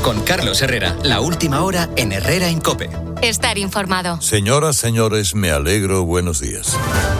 Con Carlos Herrera, la última hora en Herrera en COPE. Estar informado. Señoras, señores, me alegro. Buenos días.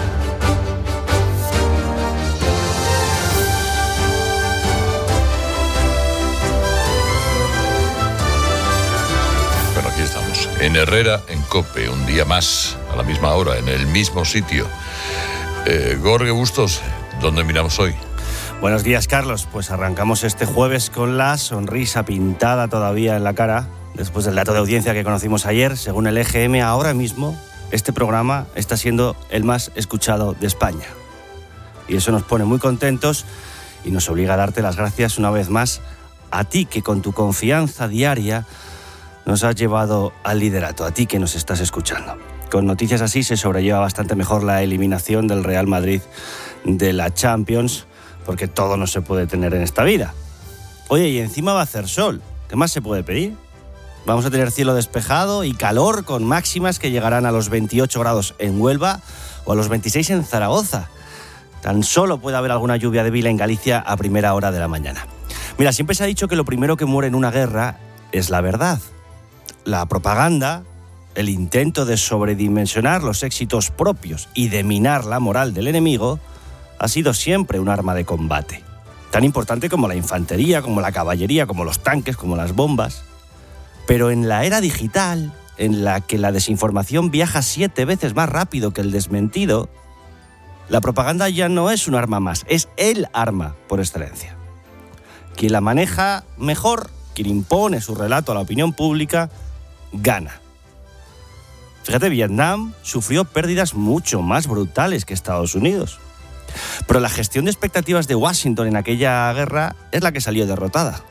Bueno, aquí estamos, en Herrera en COPE, un día más, a la misma hora, en el mismo sitio. Jorge Bustos, ¿dónde miramos hoy? Buenos días, Carlos. Pues arrancamos este jueves con la sonrisa pintada todavía en la cara. Después del dato de audiencia que conocimos ayer, según el EGM, ahora mismo este programa está siendo el más escuchado de España. Y eso nos pone muy contentos y nos obliga a darte las gracias una vez más a ti, que con tu confianza diaria nos has llevado al liderato, a ti que nos estás escuchando. Con noticias así se sobrelleva bastante mejor la eliminación del Real Madrid de la Champions, porque todo no se puede tener en esta vida. Oye, y encima va a hacer sol. ¿Qué más se puede pedir? Vamos a tener cielo despejado y calor, con máximas que llegarán a los 28 grados en Huelva o a los 26 en Zaragoza. Tan solo puede haber alguna lluvia débil en Galicia a primera hora de la mañana. Mira, siempre se ha dicho que lo primero que muere en una guerra es la verdad. La propaganda, el intento de sobredimensionar los éxitos propios y de minar la moral del enemigo, ha sido siempre un arma de combate, tan importante como la infantería, como la caballería, como los tanques, como las bombas. Pero en la era digital, en la que la desinformación viaja 7 veces más rápido que el desmentido, la propaganda ya no es un arma más, es el arma por excelencia. Quien la maneja mejor, quien impone su relato a la opinión pública, gana. Fíjate, Vietnam sufrió pérdidas mucho más brutales que Estados Unidos. Pero la gestión de expectativas de Washington en aquella guerra es la que salió derrotada.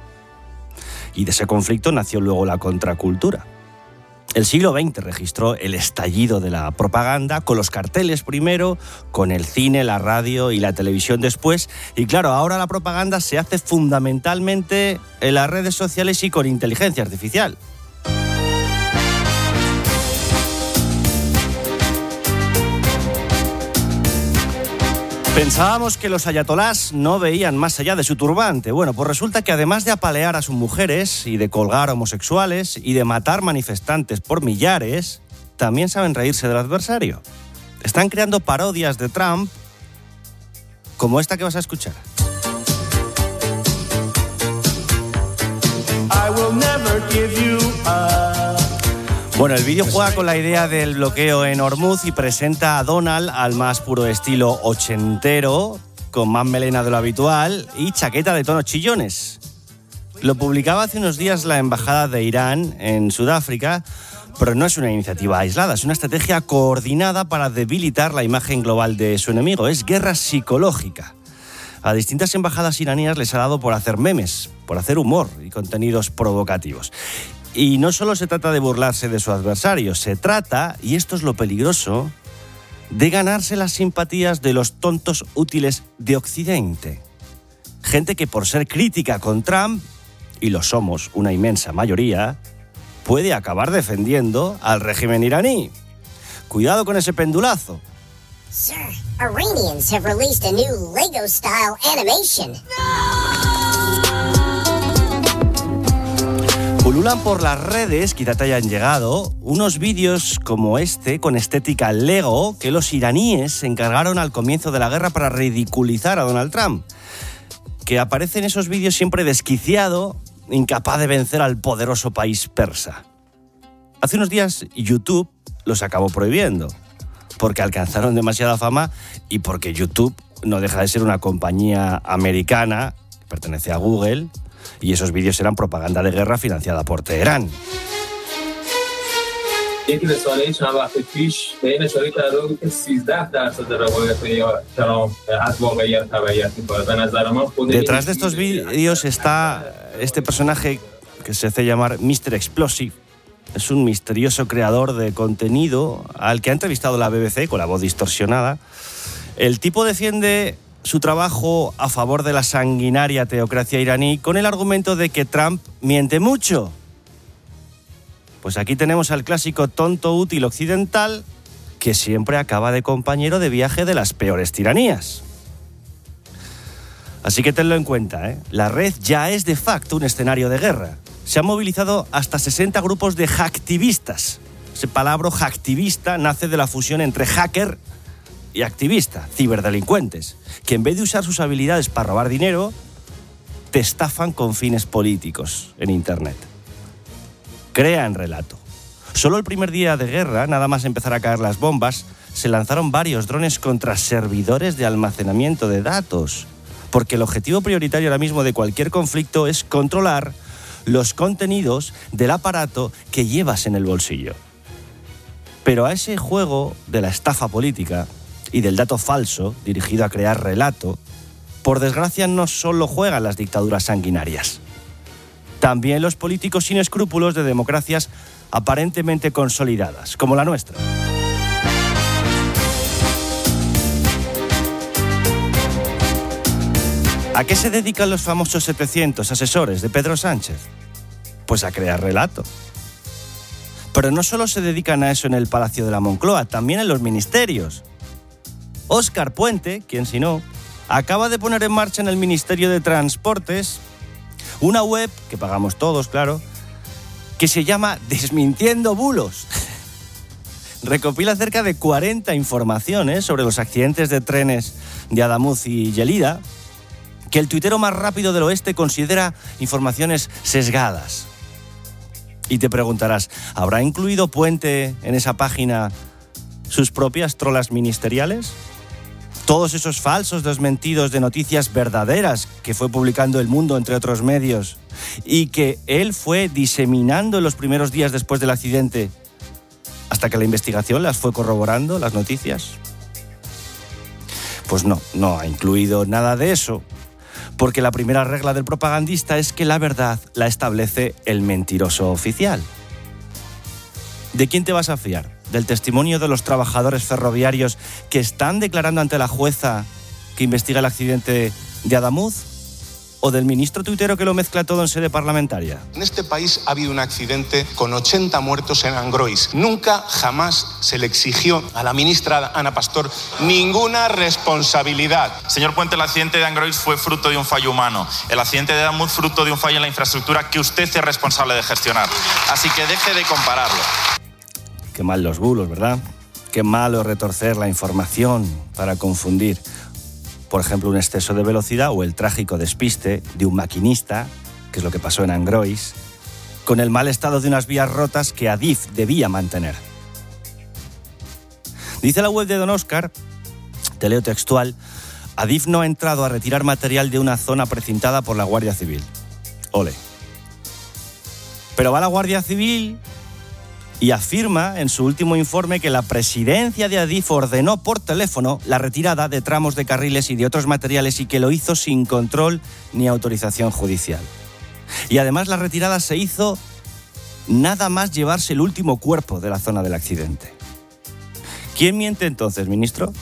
Y de ese conflicto nació luego la contracultura. El siglo XX registró el estallido de la propaganda, con los carteles primero, con el cine, la radio y la televisión después. Y claro, ahora la propaganda se hace fundamentalmente en las redes sociales y con inteligencia artificial. Pensábamos que los ayatolás no veían más allá de su turbante. Bueno, pues resulta que además de apalear a sus mujeres y de colgar a homosexuales y de matar manifestantes por millares, también saben reírse del adversario. Están creando parodias de Trump como esta que vas a escuchar. I will never give you up. Bueno, el vídeo juega con la idea del bloqueo en Hormuz y presenta a Donald al más puro estilo ochentero, con más melena de lo habitual y chaqueta de tonos chillones. Lo publicaba hace unos días la Embajada de Irán en Sudáfrica, pero no es una iniciativa aislada, es una estrategia coordinada para debilitar la imagen global de su enemigo. Es guerra psicológica. A distintas embajadas iraníes les ha dado por hacer memes, por hacer humor y contenidos provocativos. Y no solo se trata de burlarse de su adversario, se trata, y esto es lo peligroso, de ganarse las simpatías de los tontos útiles de Occidente. Gente que por ser crítica con Trump, y lo somos una inmensa mayoría, puede acabar defendiendo al régimen iraní. Cuidado con ese pendulazo. Sir, Iranians have released a new Lego-style animation. Pululan por las redes, quizá te hayan llegado, unos vídeos como este, con estética Lego, que los iraníes se encargaron al comienzo de la guerra para ridiculizar a Donald Trump, que aparece en esos vídeos siempre desquiciado, incapaz de vencer al poderoso país persa. Hace unos días YouTube los acabó prohibiendo, porque alcanzaron demasiada fama y porque YouTube no deja de ser una compañía americana, que pertenece a Google, y esos vídeos eran propaganda de guerra financiada por Teherán. Detrás de estos vídeos está este personaje que se hace llamar Mr. Explosive. Es un misterioso creador de contenido al que ha entrevistado la BBC con la voz distorsionada. El tipo defiende su trabajo a favor de la sanguinaria teocracia iraní con el argumento de que Trump miente mucho. Pues aquí tenemos al clásico tonto útil occidental que siempre acaba de compañero de viaje de las peores tiranías. Así que tenlo en cuenta, ¿eh? La red ya es de facto un escenario de guerra. se han movilizado hasta 60 grupos de hacktivistas. Ese palabra hacktivista nace de la fusión entre hacker y activista, ciberdelincuentes, que en vez de usar sus habilidades para robar dinero, te estafan con fines políticos en Internet. Crean relato. Solo el primer día de guerra, nada más empezar a caer las bombas, se lanzaron varios drones contra servidores de almacenamiento de datos, porque el objetivo prioritario ahora mismo de cualquier conflicto es controlar los contenidos del aparato que llevas en el bolsillo. Pero a ese juego de la estafa política y del dato falso dirigido a crear relato, por desgracia no solo juegan las dictaduras sanguinarias. También los políticos sin escrúpulos de democracias aparentemente consolidadas, como la nuestra. ¿A qué se dedican los famosos 700 asesores de Pedro Sánchez? Pues a crear relato. Pero no solo se dedican a eso en el Palacio de la Moncloa, también en los ministerios. Óscar Puente, quien si no, acaba de poner en marcha en el Ministerio de Transportes una web, que pagamos todos, claro, que se llama Desmintiendo Bulos. Recopila cerca de 40 informaciones sobre los accidentes de trenes de Adamuz y Lleida, que el tuitero más rápido del oeste considera informaciones sesgadas. Y te preguntarás, ¿habrá incluido Puente en esa página sus propias trolas ministeriales? Todos esos falsos desmentidos de noticias verdaderas que fue publicando El Mundo, entre otros medios, y que él fue diseminando en los primeros días después del accidente, hasta que la investigación las fue corroborando, las noticias. Pues no ha incluido nada de eso, porque la primera regla del propagandista es que la verdad la establece el mentiroso oficial. ¿De quién te vas a fiar? ¿Del testimonio de los trabajadores ferroviarios que están declarando ante la jueza que investiga el accidente de Adamuz? ¿O del ministro tuitero que lo mezcla todo en sede parlamentaria? En este país ha habido un accidente con 80 muertos en Angrois. Nunca, jamás se le exigió a la ministra Ana Pastor ninguna responsabilidad. Señor Puente, el accidente de Angrois fue fruto de un fallo humano. El accidente de Adamuz fruto de un fallo en la infraestructura que usted es responsable de gestionar. Así que deje de compararlo. Qué mal los bulos, ¿verdad? Qué malo retorcer la información para confundir. Por ejemplo, un exceso de velocidad o el trágico despiste de un maquinista, que es lo que pasó en Angrois, con el mal estado de unas vías rotas que Adif debía mantener. Dice la web de Don Óscar, te leo textual, Adif no ha entrado a retirar material de una zona precintada por la Guardia Civil. Ole. Pero va la Guardia Civil y afirma en su último informe que la presidencia de Adif ordenó por teléfono la retirada de tramos de carriles y de otros materiales y que lo hizo sin control ni autorización judicial. Y además la retirada se hizo nada más llevarse el último cuerpo de la zona del accidente. ¿Quién miente entonces, ministro?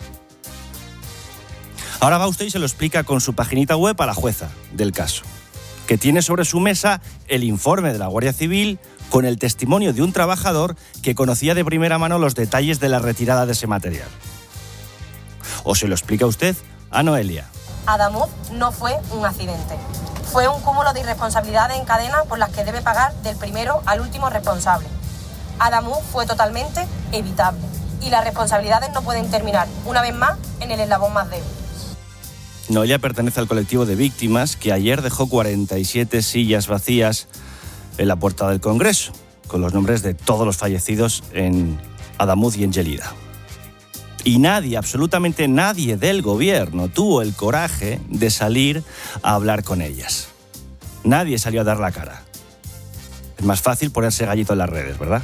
Ahora va usted y se lo explica con su paginita web a la jueza del caso, que tiene sobre su mesa el informe de la Guardia Civil con el testimonio de un trabajador que conocía de primera mano los detalles de la retirada de ese material. ¿O se lo explica usted a Noelia? Adamuz no fue un accidente. Fue un cúmulo de irresponsabilidades en cadena por las que debe pagar del primero al último responsable. Adamuz fue totalmente evitable y las responsabilidades no pueden terminar, una vez más, en el eslabón más débil. Noelia pertenece al colectivo de víctimas que ayer dejó 47 sillas vacías en la puerta del Congreso, con los nombres de todos los fallecidos en Adamuz y en Lleida. Y nadie, absolutamente nadie del gobierno tuvo el coraje de salir a hablar con ellas. Nadie salió a dar la cara. Es más fácil ponerse gallito en las redes, ¿verdad?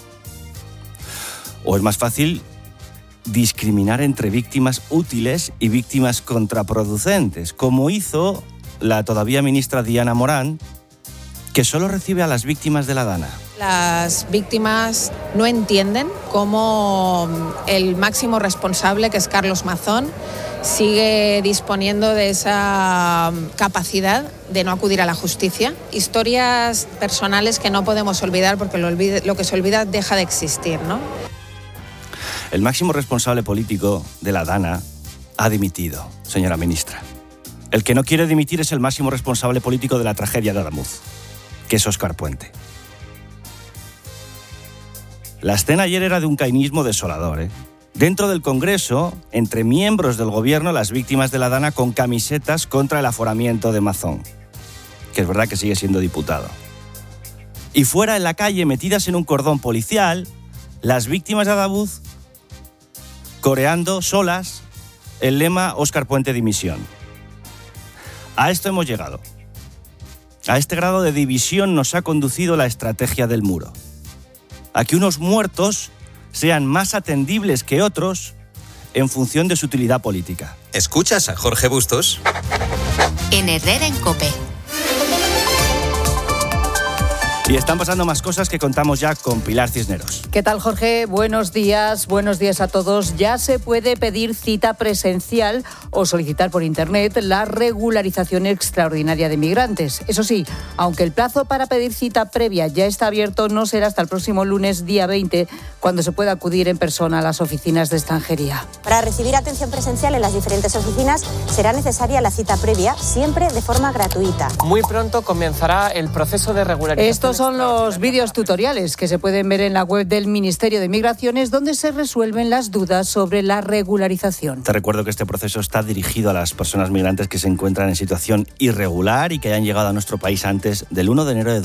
O es más fácil discriminar entre víctimas útiles y víctimas contraproducentes, como hizo la todavía ministra Diana Morán, que solo recibe a las víctimas de la Dana. Las víctimas no entienden cómo el máximo responsable, que es Carlos Mazón, sigue disponiendo de esa capacidad de no acudir a la justicia. Historias personales que no podemos olvidar porque lo que se olvida deja de existir, ¿no? El máximo responsable político de la Dana ha dimitido, señora ministra. El que no quiere dimitir es el máximo responsable político de la tragedia de Adamuz, que es Óscar Puente. La escena ayer era de un cainismo desolador, ¿eh? Dentro del Congreso, entre miembros del gobierno, las víctimas de la Dana con camisetas contra el aforamiento de Mazón, que es verdad que sigue siendo diputado. Y fuera, en la calle, metidas en un cordón policial, las víctimas de Adamuz coreando solas el lema Óscar Puente dimisión. A esto hemos llegado. A este grado de división nos ha conducido la estrategia del muro. A que unos muertos sean más atendibles que otros en función de su utilidad política. ¿Escuchas a Jorge Bustos? En Herrera en COPE. Y están pasando más cosas que contamos ya con Pilar Cisneros. ¿Qué tal, Jorge? Buenos días a todos. Ya se puede pedir cita presencial o solicitar por internet la regularización extraordinaria de migrantes. Eso sí, aunque el plazo para pedir cita previa ya está abierto, no será hasta el próximo lunes, día 20, cuando se pueda acudir en persona a las oficinas de extranjería. Para recibir atención presencial en las diferentes oficinas será necesaria la cita previa, siempre de forma gratuita. Muy pronto comenzará el proceso de regularización. Estos son los vídeos tutoriales que se pueden ver en la web del Ministerio de Migraciones, donde se resuelven las dudas sobre la regularización. Te recuerdo que este proceso está dirigido a las personas migrantes que se encuentran en situación irregular y que hayan llegado a nuestro país antes del 1 de enero de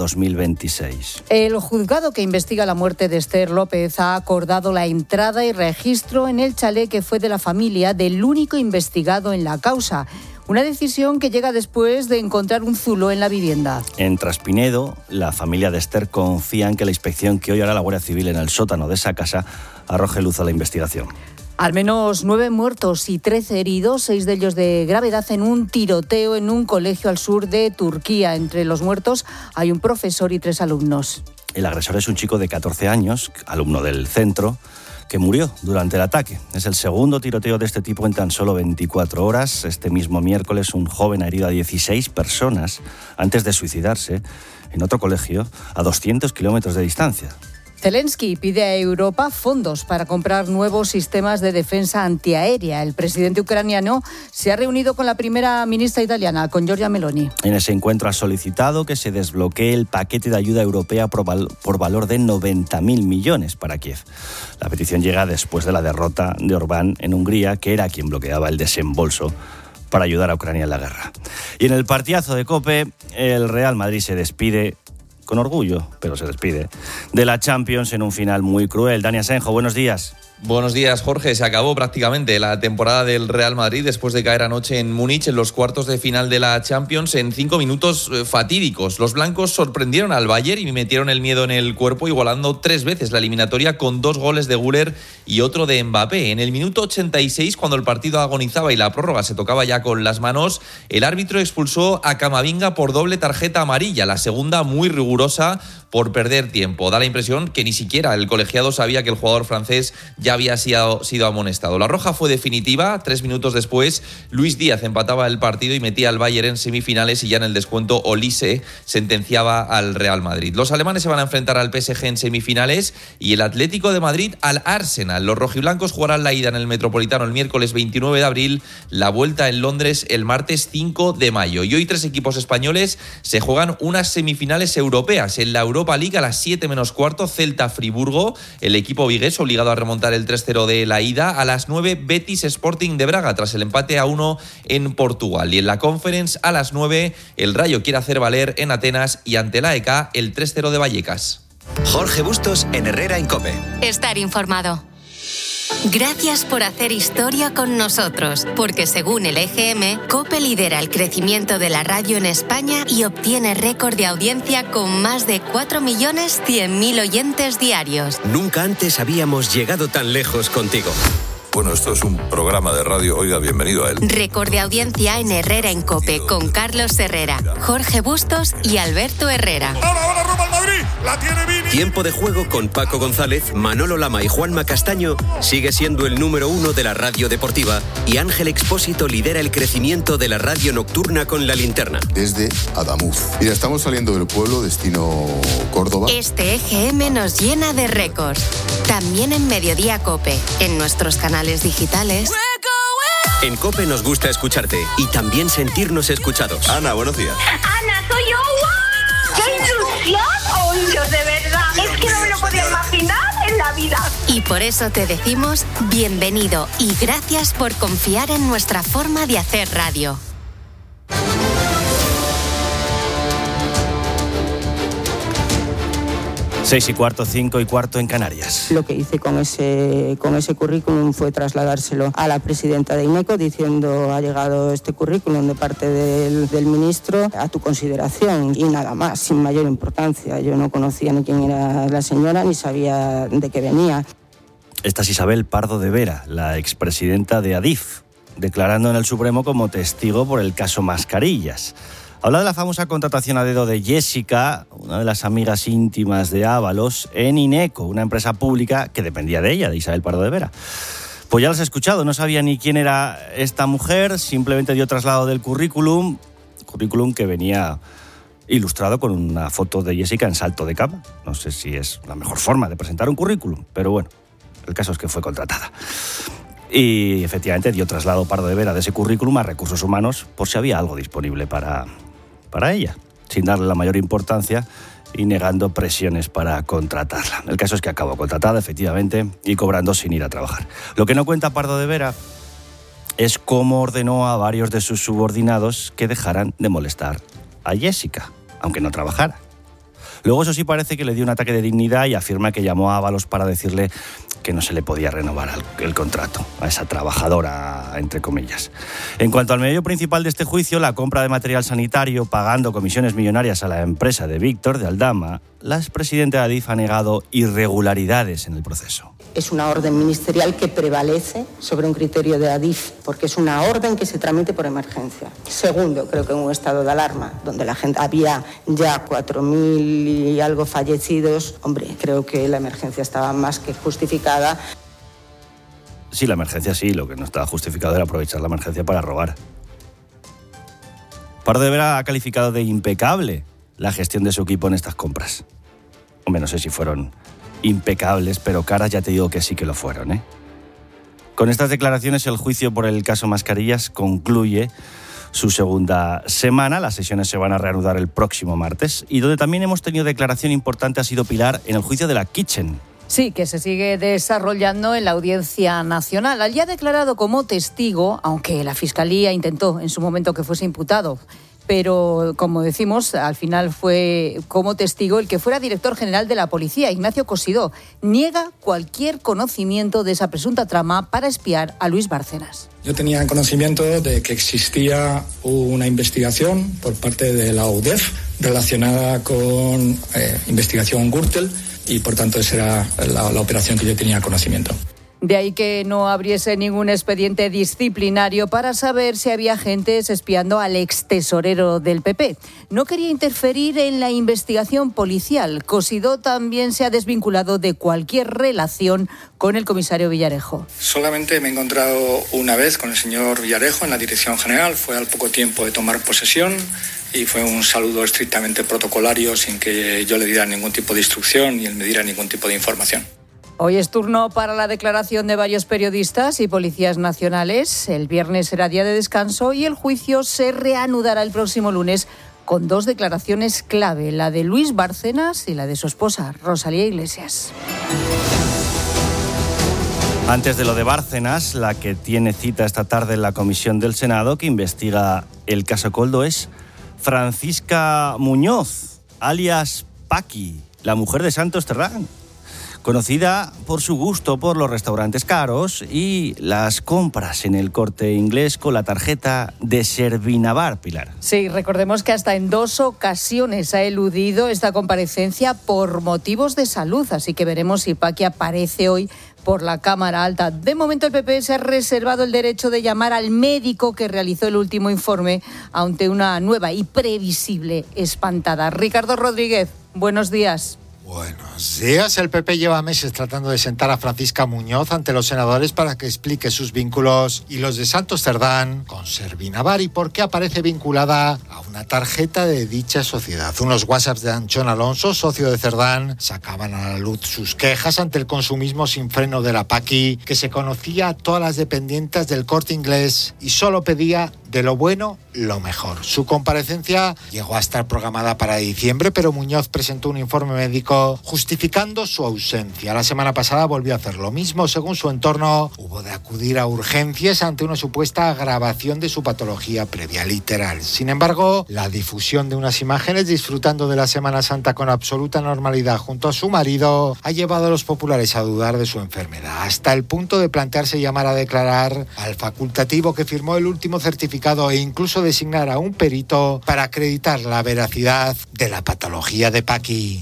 2026. El juzgado que investiga la muerte de Esther López ha acordado la entrada y registro en el chalet que fue de la familia del único investigado en la causa. Una decisión que llega después de encontrar un zulo en la vivienda. En Traspinedo, la familia de Esther confía en que la inspección que hoy hará la Guardia Civil en el sótano de esa casa arroje luz a la investigación. Al menos 9 muertos y 13 heridos, 6 de ellos de gravedad, en un tiroteo en un colegio al sur de Turquía. Entre los muertos hay un profesor y 3 alumnos. El agresor es un chico de 14 años, alumno del centro, que murió durante el ataque. Es el segundo tiroteo de este tipo en tan solo 24 horas. Este mismo miércoles, un joven ha herido a 16 personas antes de suicidarse en otro colegio a 200 kilómetros de distancia. Zelensky pide a Europa fondos para comprar nuevos sistemas de defensa antiaérea. El presidente ucraniano se ha reunido con la primera ministra italiana, con Giorgia Meloni. En ese encuentro ha solicitado que se desbloquee el paquete de ayuda europea por valor de 90.000 millones para Kiev. La petición llega después de la derrota de Orbán en Hungría, que era quien bloqueaba el desembolso para ayudar a Ucrania en la guerra. Y en el partidazo de COPE, el Real Madrid se despide con orgullo, pero se despide de la Champions en un final muy cruel. Dani Asenjo, buenos días. Buenos días, Jorge. Se acabó prácticamente la temporada del Real Madrid después de caer anoche en Múnich en los cuartos de final de la Champions en 5 minutos fatídicos. Los blancos sorprendieron al Bayern y metieron el miedo en el cuerpo, igualando 3 veces la eliminatoria con 2 goles de Güler y otro de Mbappé. En el minuto 86, cuando el partido agonizaba y la prórroga se tocaba ya con las manos, el árbitro expulsó a Camavinga por doble tarjeta amarilla, la segunda muy rigurosa por perder tiempo. Da la impresión que ni siquiera el colegiado sabía que el jugador francés ya había sido amonestado. La roja fue definitiva. 3 minutos después, Luis Díaz empataba el partido y metía al Bayern en semifinales, y ya en el descuento Olise sentenciaba al Real Madrid. Los alemanes se van a enfrentar al PSG en semifinales y el Atlético de Madrid al Arsenal. Los rojiblancos jugarán la ida en el Metropolitano el miércoles 29 de abril, la vuelta en Londres el martes 5 de mayo. Y hoy 3 equipos españoles se juegan unas semifinales europeas. En la Europa League a las 7 menos cuarto, Celta-Friburgo, el equipo vigués obligado a remontar el 3-0 de la ida. A las 9, Betis Sporting de Braga tras el empate a 1 en Portugal. Y en la Conference a las 9, el Rayo quiere hacer valer en Atenas y ante la EK el 3-0 de Vallecas. Jorge Bustos en Herrera en COPE. Estar informado. Gracias por hacer historia con nosotros, porque según el EGM, COPE lidera el crecimiento de la radio en España y obtiene récord de audiencia con más de 4.100.000 oyentes diarios. Nunca antes habíamos llegado tan lejos contigo. Bueno, esto es un programa de radio. Oiga, bienvenido a él. Récord de audiencia en Herrera en COPE con Carlos Herrera, Jorge Bustos y Alberto Herrera. ¡Ahora rumbo al Madrid! ¡La tiene Vini! Tiempo de juego con Paco González, Manolo Lama y Juanma Castaño sigue siendo el número 1 de la radio deportiva, y Ángel Expósito lidera el crecimiento de la radio nocturna con La Linterna. Desde Adamuz. Mira, estamos saliendo del pueblo, destino Córdoba. Este EGM nos llena de récords. También en Mediodía COPE, en nuestros canales digitales. En COPE nos gusta escucharte y también sentirnos escuchados. Ana, buenos días. Ana, soy yo. ¡Wow! ¡Qué por eso te decimos bienvenido y gracias por confiar en nuestra forma de hacer radio. Seis y cuarto, 5 y cuarto en Canarias. Lo que hice con ese currículum fue trasladárselo a la presidenta de INECO diciendo: ha llegado este currículum de parte del ministro a tu consideración, y nada más, sin mayor importancia. Yo no conocía ni quién era la señora ni sabía de qué venía. Esta es Isabel Pardo de Vera, la expresidenta de Adif, declarando en el Supremo como testigo por el caso Mascarillas. Habla de la famosa contratación a dedo de Jessica, una de las amigas íntimas de Ábalos, en INECO, una empresa pública que dependía de ella, de Isabel Pardo de Vera. Pues ya los he escuchado, no sabía ni quién era esta mujer, simplemente dio traslado del currículum que venía ilustrado con una foto de Jessica en salto de cama. No sé si es la mejor forma de presentar un currículum, pero bueno, el caso es que fue contratada. Y efectivamente dio traslado Pardo de Vera de ese currículum a Recursos Humanos por si había algo disponible para ella, sin darle la mayor importancia y negando presiones para contratarla. El caso es que acabó contratada, efectivamente, y cobrando sin ir a trabajar. Lo que no cuenta Pardo de Vera es cómo ordenó a varios de sus subordinados que dejaran de molestar a Jessica, aunque no trabajara. Luego, eso sí, parece que le dio un ataque de dignidad y afirma que llamó a Ábalos para decirle que no se le podía renovar el contrato a esa trabajadora, entre comillas. En cuanto al medio principal de este juicio, la compra de material sanitario, pagando comisiones millonarias a la empresa de Víctor de Aldama, la expresidenta de Adif ha negado irregularidades en el proceso. Es una orden ministerial que prevalece sobre un criterio de Adif, porque es una orden que se tramite por emergencia. Segundo, creo que en un estado de alarma, donde la gente había ya 4.000 y algo fallecidos, hombre, creo que la emergencia estaba más que justificada. Sí, la emergencia sí, lo que no estaba justificado era aprovechar la emergencia para robar. Pardo de Vera ha calificado de impecable la gestión de su equipo en estas compras. Hombre, no sé si fueron impecables, pero caras ya te digo que sí que lo fueron, ¿eh? Con estas declaraciones, el juicio por el caso Mascarillas concluye su segunda semana. Las sesiones se van a reanudar el próximo martes. Y donde también hemos tenido declaración importante ha sido Pilar en el juicio de la Kitchen. Sí, que se sigue desarrollando en la Audiencia Nacional. Allí ha declarado como testigo, aunque la Fiscalía intentó en su momento que fuese imputado, pero, como decimos, al final fue como testigo el que fuera director general de la Policía, Ignacio Cosidó. Niega cualquier conocimiento de esa presunta trama para espiar a Luis Bárcenas. Yo tenía conocimiento de que existía una investigación por parte de la UDEF relacionada con investigación Gürtel y, por tanto, esa era la operación que yo tenía conocimiento. De ahí que no abriese ningún expediente disciplinario para saber si había agentes espiando al extesorero del PP. No quería interferir en la investigación policial. Cosidó también se ha desvinculado de cualquier relación con el comisario Villarejo. Solamente me he encontrado una vez con el señor Villarejo en la Dirección General. Fue al poco tiempo de tomar posesión y fue un saludo estrictamente protocolario sin que yo le diera ningún tipo de instrucción y él me diera ningún tipo de información. Hoy es turno para la declaración de varios periodistas y policías nacionales. El viernes será día de descanso y el juicio se reanudará el próximo lunes con dos declaraciones clave, la de Luis Bárcenas y la de su esposa, Rosalía Iglesias. Antes de lo de Bárcenas, la que tiene cita esta tarde en la comisión del Senado que investiga el caso Koldo es Francisca Muñoz, alias Paqui, la mujer de Santos Cerdán, conocida por su gusto por los restaurantes caros y las compras en el Corte Inglés con la tarjeta de Servinavar, Pilar. Sí, recordemos que hasta en 2 ocasiones ha eludido esta comparecencia por motivos de salud, así que veremos si Paqui aparece hoy por la Cámara Alta. De momento el PP se ha reservado el derecho de llamar al médico que realizó el último informe ante una nueva y previsible espantada. Ricardo Rodríguez, buenos días. Buenos días. El PP lleva meses tratando de sentar a Francisca Muñoz ante los senadores para que explique sus vínculos y los de Santos Cerdán con Servinavar y por qué aparece vinculada a una tarjeta de dicha sociedad. Unos WhatsApps de Anchón Alonso, socio de Cerdán, sacaban a la luz sus quejas ante el consumismo sin freno de la Paqui, que se conocía a todas las dependientes del Corte Inglés y solo pedía de lo bueno, lo mejor. Su comparecencia llegó a estar programada para diciembre, pero Muñoz presentó un informe médico justificando su ausencia. La semana pasada volvió a hacer lo mismo. Según su entorno, hubo de acudir a urgencias ante una supuesta agravación de su patología previa, literal. Sin embargo, la difusión de unas imágenes disfrutando de la Semana Santa con absoluta normalidad junto a su marido ha llevado a los populares a dudar de su enfermedad, hasta el punto de plantearse llamar a declarar al facultativo que firmó el último certificado e incluso designar a un perito para acreditar la veracidad de la patología de Paqui.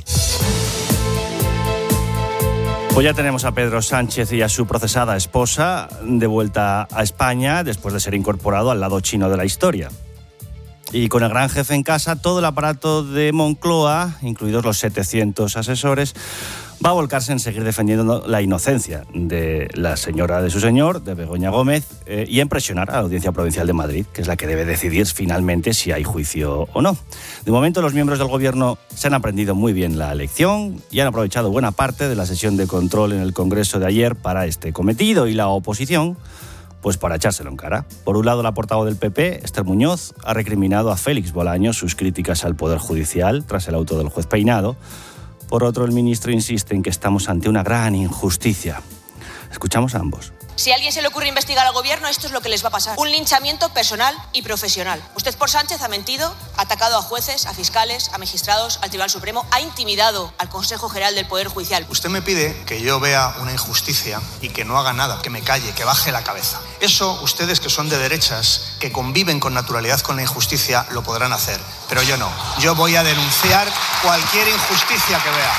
Pues ya tenemos a Pedro Sánchez y a su procesada esposa de vuelta a España después de ser incorporado al lado chino de la historia. Y con el gran jefe en casa, todo el aparato de Moncloa, incluidos los 700 asesores, va a volcarse en seguir defendiendo la inocencia de la señora de su señor, de Begoña Gómez, y en presionar a la Audiencia Provincial de Madrid, que es la que debe decidir finalmente si hay juicio o no. De momento, los miembros del Gobierno se han aprendido muy bien la lección y han aprovechado buena parte de la sesión de control en el Congreso de ayer para este cometido, y la oposición, pues para echárselo en cara. Por un lado, la portavoz del PP, Esther Muñoz, ha recriminado a Félix Bolaños sus críticas al Poder Judicial tras el auto del juez Peinado. Por otro, el ministro insiste en que estamos ante una gran injusticia. Escuchamos a ambos. Si a alguien se le ocurre investigar al gobierno, esto es lo que les va a pasar. Un linchamiento personal y profesional. Usted por Sánchez ha mentido, ha atacado a jueces, a fiscales, a magistrados, al Tribunal Supremo, ha intimidado al Consejo General del Poder Judicial. Usted me pide que yo vea una injusticia y que no haga nada, que me calle, que baje la cabeza. Eso, ustedes que son de derechas, que conviven con naturalidad con la injusticia, lo podrán hacer. Pero yo no. Yo voy a denunciar cualquier injusticia que vea.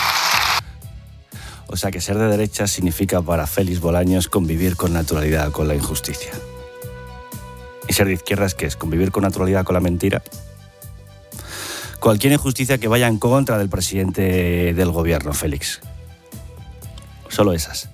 O sea que ser de derechas significa para Félix Bolaños convivir con naturalidad con la injusticia. ¿Y ser de izquierdas qué es? ¿Convivir con naturalidad con la mentira? Cualquier injusticia que vaya en contra del presidente del gobierno, Félix. Solo esas.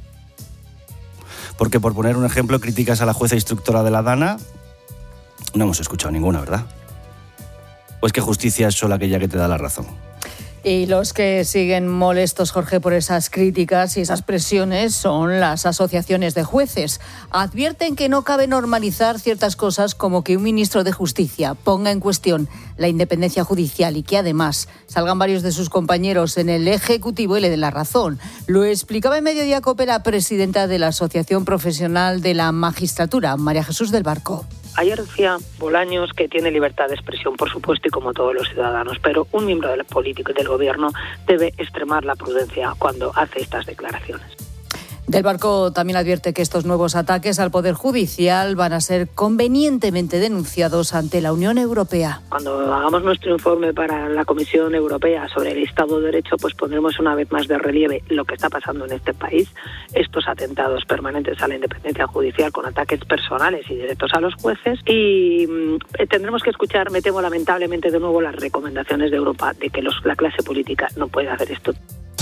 Porque por poner un ejemplo, críticas a la jueza instructora de la Dana, no hemos escuchado ninguna, ¿verdad? ¿O es que justicia es solo aquella que te da la razón? Y los que siguen molestos, Jorge, por esas críticas y esas presiones son las asociaciones de jueces. Advierten que no cabe normalizar ciertas cosas como que un ministro de Justicia ponga en cuestión la independencia judicial y que además salgan varios de sus compañeros en el Ejecutivo y le den la razón. Lo explicaba en Mediodía COPE la presidenta de la Asociación Profesional de la Magistratura, María Jesús del Barco. Ayer decía Bolaños que tiene libertad de expresión, por supuesto, y como todos los ciudadanos, pero un miembro del político y del gobierno debe extremar la prudencia cuando hace estas declaraciones. Del Barco también advierte que estos nuevos ataques al Poder Judicial van a ser convenientemente denunciados ante la Unión Europea. Cuando hagamos nuestro informe para la Comisión Europea sobre el Estado de Derecho, pues pondremos una vez más de relieve lo que está pasando en este país, estos atentados permanentes a la independencia judicial con ataques personales y directos a los jueces, y tendremos que escuchar, me temo lamentablemente de nuevo, las recomendaciones de Europa de que la clase política no puede hacer esto.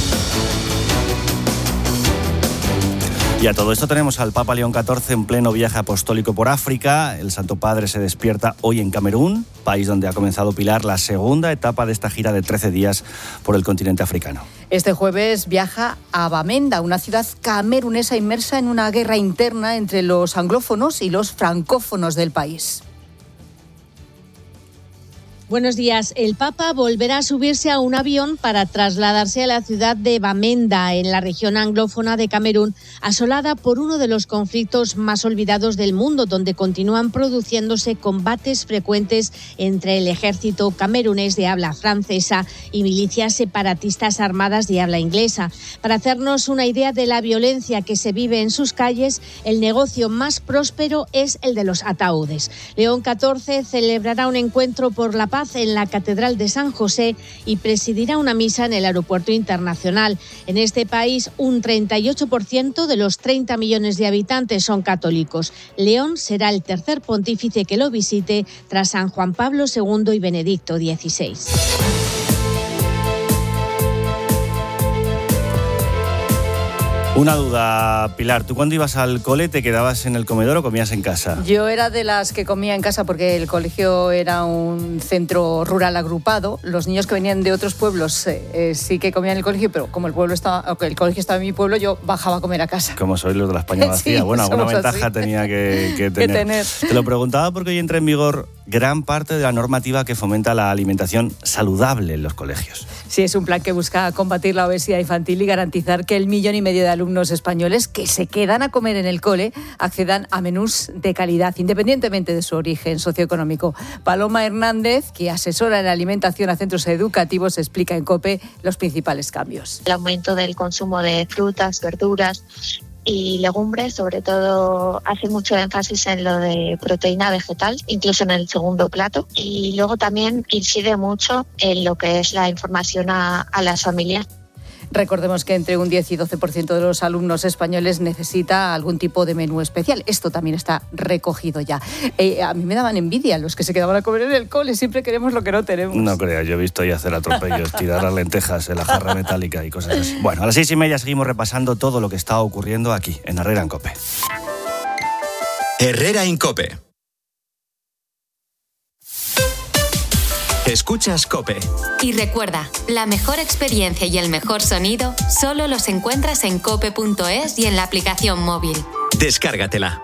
Y a todo esto tenemos al Papa León XIV en pleno viaje apostólico por África. El Santo Padre se despierta hoy en Camerún, país donde ha comenzado Pilar la segunda etapa de esta gira de 13 días por el continente africano. Este jueves viaja a Bamenda, una ciudad camerunesa inmersa en una guerra interna entre los anglófonos y los francófonos del país. Buenos días. El Papa volverá a subirse a un avión para trasladarse a la ciudad de Bamenda, en la región anglófona de Camerún, asolada por uno de los conflictos más olvidados del mundo, donde continúan produciéndose combates frecuentes entre el ejército camerunés de habla francesa y milicias separatistas armadas de habla inglesa. Para hacernos una idea de la violencia que se vive en sus calles, el negocio más próspero es el de los ataúdes. León XIV celebrará un encuentro por la paz en la Catedral de San José y presidirá una misa en el Aeropuerto Internacional. En este país, un 38% de los 30 millones de habitantes son católicos. León será el tercer pontífice que lo visite tras San Juan Pablo II y Benedicto XVI. Una duda, Pilar, ¿tú cuando ibas al cole te quedabas en el comedor o comías en casa? Yo era de las que comía en casa porque el colegio era un centro rural agrupado. Los niños que venían de otros pueblos sí que comían en el colegio, pero como el colegio estaba en mi pueblo, yo bajaba a comer a casa. Como sois los de la España vacía. Sí, bueno, alguna ventaja así. tenía que tener. Te lo preguntaba porque hoy entra en vigor gran parte de la normativa que fomenta la alimentación saludable en los colegios. Sí, es un plan que busca combatir la obesidad infantil y garantizar que 1,5 millones de alumnos españoles que se quedan a comer en el cole accedan a menús de calidad, independientemente de su origen socioeconómico. Paloma Hernández, que asesora en alimentación a centros educativos, explica en COPE los principales cambios. El aumento del consumo de frutas, verduras y legumbres, sobre todo hace mucho énfasis en lo de proteína vegetal, incluso en el segundo plato, y luego también incide mucho en lo que es la información a las familias. Recordemos que entre un 10 y 12% de los alumnos españoles necesita algún tipo de menú especial. Esto también está recogido ya. A mí me daban envidia los que se quedaban a comer en el cole. Siempre queremos lo que no tenemos. No creas, yo he visto ahí hacer atropellos, tirar las lentejas en la jarra metálica y cosas así. Bueno, a las 6:30 seguimos repasando todo lo que está ocurriendo aquí, en Herrera en COPE. Herrera en COPE. Escuchas COPE. Y recuerda, la mejor experiencia y el mejor sonido solo los encuentras en cope.es y en la aplicación móvil. Descárgatela.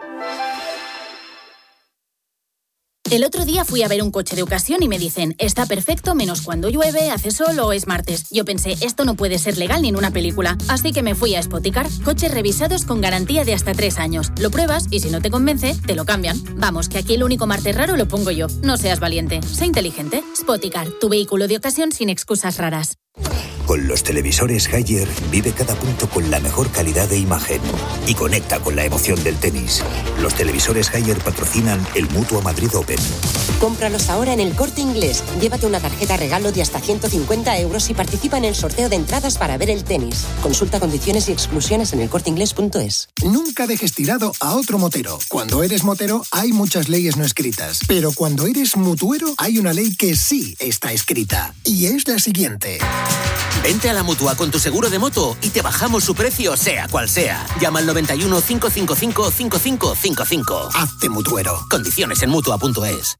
El otro día fui a ver un coche de ocasión y me dicen, está perfecto menos cuando llueve, hace sol o es martes. Yo pensé, esto no puede ser legal ni en una película. Así que me fui a Spoticar. Coches revisados con garantía de hasta 3 años. Lo pruebas y si no te convence, te lo cambian. Vamos, que aquí el único martes raro lo pongo yo. No seas valiente, sé inteligente. Spoticar, tu vehículo de ocasión sin excusas raras. Con los televisores Haier vive cada punto con la mejor calidad de imagen y conecta con la emoción del tenis. Los televisores Haier patrocinan el Mutua Madrid Open. Cómpralos ahora en el Corte Inglés. Llévate una tarjeta regalo de hasta 150 euros y participa en el sorteo de entradas para ver el tenis. Consulta condiciones y exclusiones en elcorteinglés.es. Nunca dejes tirado a otro motero. Cuando eres motero hay muchas leyes no escritas, pero cuando eres mutuero hay una ley que sí está escrita y es la siguiente. Vente a la Mutua con tu seguro de moto y te bajamos su precio sea cual sea. Llama al 91 555 5555. Hazte mutuero. Condiciones en Mutua.es.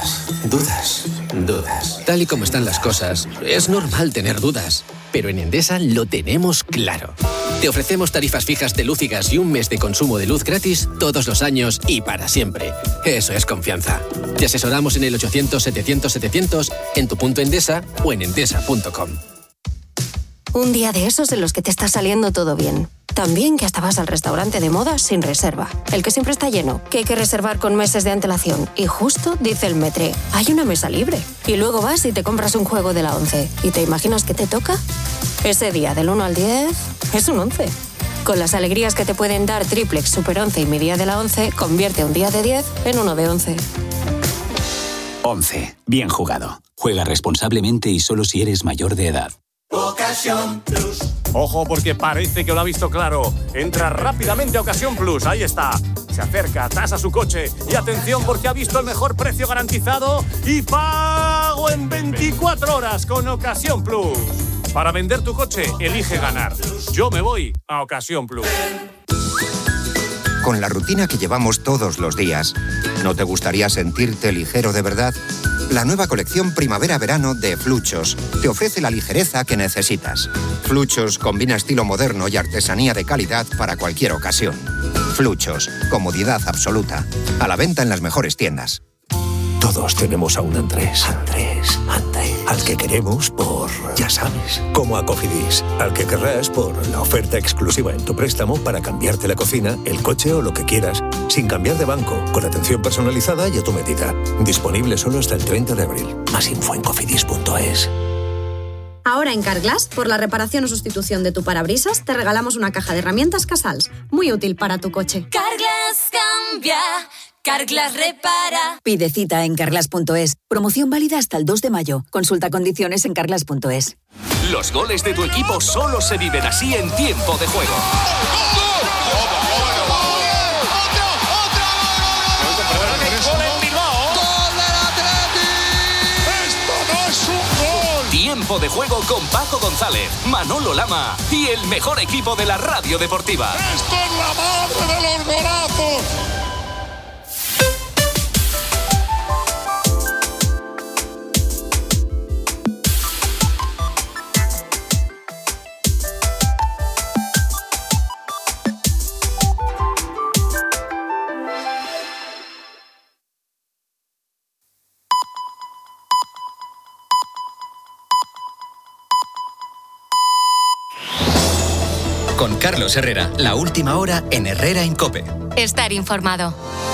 Dudas. Tal y como están las cosas, es normal tener dudas. Pero en Endesa lo tenemos claro. Te ofrecemos tarifas fijas de luz y gas y un mes de consumo de luz gratis todos los años y para siempre. Eso es confianza. Te asesoramos en el 800-700-700, en tu punto Endesa o en endesa.com. Un día de esos en los que te está saliendo todo bien. También que hasta vas al restaurante de moda sin reserva. El que siempre está lleno, que hay que reservar con meses de antelación. Y justo dice el Metre, hay una mesa libre. Y luego vas y te compras un juego de la 11. ¿Y te imaginas qué te toca? Ese día del 1 al 10 es un 11. Con las alegrías que te pueden dar Triplex, Super 11 y mi día de la 11, convierte un día de 10 en uno de 11. 11. Bien jugado. Juega responsablemente y solo si eres mayor de edad. Ocasión Plus. Ojo porque parece que lo ha visto claro. Entra rápidamente a Ocasión Plus. Ahí está. Se acerca, tasa su coche. Y atención porque ha visto el mejor precio garantizado y pago en 24 horas con Ocasión Plus. Para vender tu coche, elige ganar. Yo me voy a Ocasión Plus. Con la rutina que llevamos todos los días, ¿no te gustaría sentirte ligero de verdad? La nueva colección Primavera-Verano de Fluchos te ofrece la ligereza que necesitas. Fluchos combina estilo moderno y artesanía de calidad para cualquier ocasión. Fluchos, comodidad absoluta. A la venta en las mejores tiendas. Todos tenemos a un Andrés. Al que queremos por, ya sabes, como a Cofidis. Al que querrás por la oferta exclusiva en tu préstamo para cambiarte la cocina, el coche o lo que quieras, sin cambiar de banco, con atención personalizada y a tu medida. Disponible solo hasta el 30 de abril. Más info en cofidis.es. Ahora en Carglass, por la reparación o sustitución de tu parabrisas, te regalamos una caja de herramientas Casals, muy útil para tu coche. Carglass cambia, Carglass repara. Pide cita en carglass.es. Promoción válida hasta el 2 de mayo. Consulta condiciones en carglass.es. Los goles de tu equipo solo se viven así en tiempo de juego. Tiempo de Juego con Paco González, Manolo Lama y el mejor equipo de la radio deportiva. ¡Esto es la madre de los golazos! Con Carlos Herrera, la última hora en Herrera en COPE. Estar informado.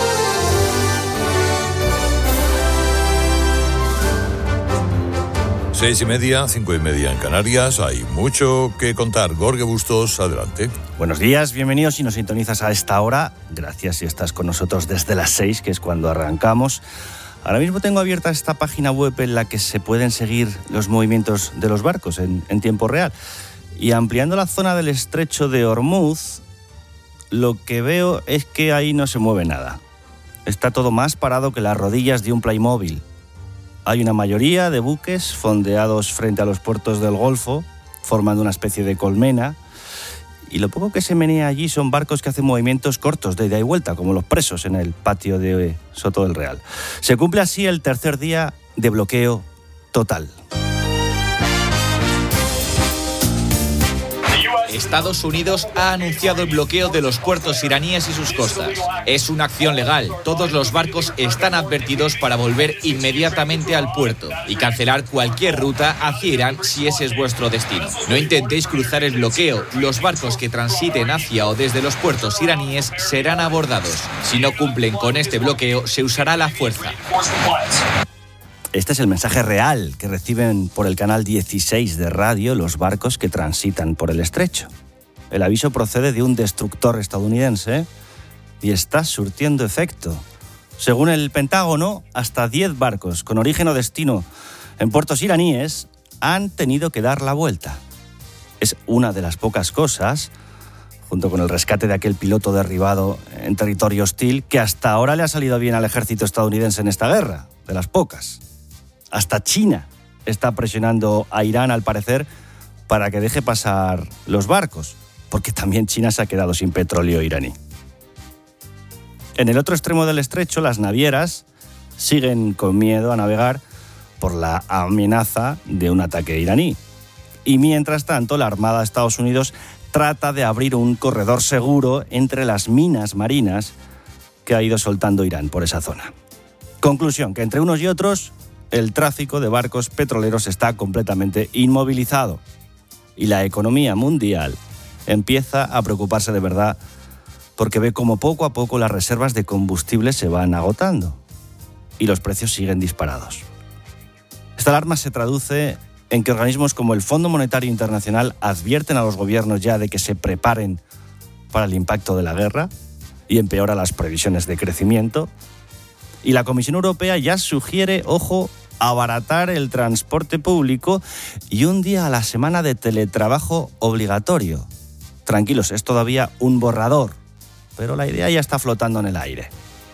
Seis y media, 5:30 en Canarias. Hay mucho que contar. Jorge Bustos, adelante. Buenos días, bienvenidos. Si nos sintonizas a esta hora, gracias si estás con nosotros desde las 6, que es cuando arrancamos. Ahora mismo tengo abierta esta página web en la que se pueden seguir los movimientos de los barcos en tiempo real. Y ampliando la zona del estrecho de Ormuz, lo que veo es que ahí no se mueve nada. Está todo más parado que las rodillas de un Playmobil. Hay una mayoría de buques fondeados frente a los puertos del Golfo, formando una especie de colmena. Y lo poco que se menea allí son barcos que hacen movimientos cortos de ida y vuelta, como los presos en el patio de Soto del Real. Se cumple así el tercer día de bloqueo total. Estados Unidos ha anunciado el bloqueo de los puertos iraníes y sus costas. Es una acción legal. Todos los barcos están advertidos para volver inmediatamente al puerto y cancelar cualquier ruta hacia Irán si ese es vuestro destino. No intentéis cruzar el bloqueo. Los barcos que transiten hacia o desde los puertos iraníes serán abordados. Si no cumplen con este bloqueo, se usará la fuerza. Este es el mensaje real que reciben por el canal 16 de radio los barcos que transitan por el estrecho. El aviso procede de un destructor estadounidense y está surtiendo efecto. Según el Pentágono, hasta 10 barcos con origen o destino en puertos iraníes han tenido que dar la vuelta. Es una de las pocas cosas, junto con el rescate de aquel piloto derribado en territorio hostil, que hasta ahora le ha salido bien al ejército estadounidense en esta guerra, de las pocas. Hasta China está presionando a Irán, al parecer, para que deje pasar los barcos, porque también China se ha quedado sin petróleo iraní. En el otro extremo del estrecho, las navieras siguen con miedo a navegar por la amenaza de un ataque iraní. Y mientras tanto, la Armada de Estados Unidos trata de abrir un corredor seguro entre las minas marinas que ha ido soltando Irán por esa zona. Conclusión, que entre unos y otros, el tráfico de barcos petroleros está completamente inmovilizado y la economía mundial empieza a preocuparse de verdad porque ve como poco a poco las reservas de combustible se van agotando y los precios siguen disparados. Esta alarma se traduce en que organismos como el Fondo Monetario Internacional advierten a los gobiernos ya de que se preparen para el impacto de la guerra y empeora las previsiones de crecimiento. Y la Comisión Europea ya sugiere, ojo, abaratar el transporte público y un día a la semana de teletrabajo obligatorio. Tranquilos, es todavía un borrador, pero la idea ya está flotando en el aire.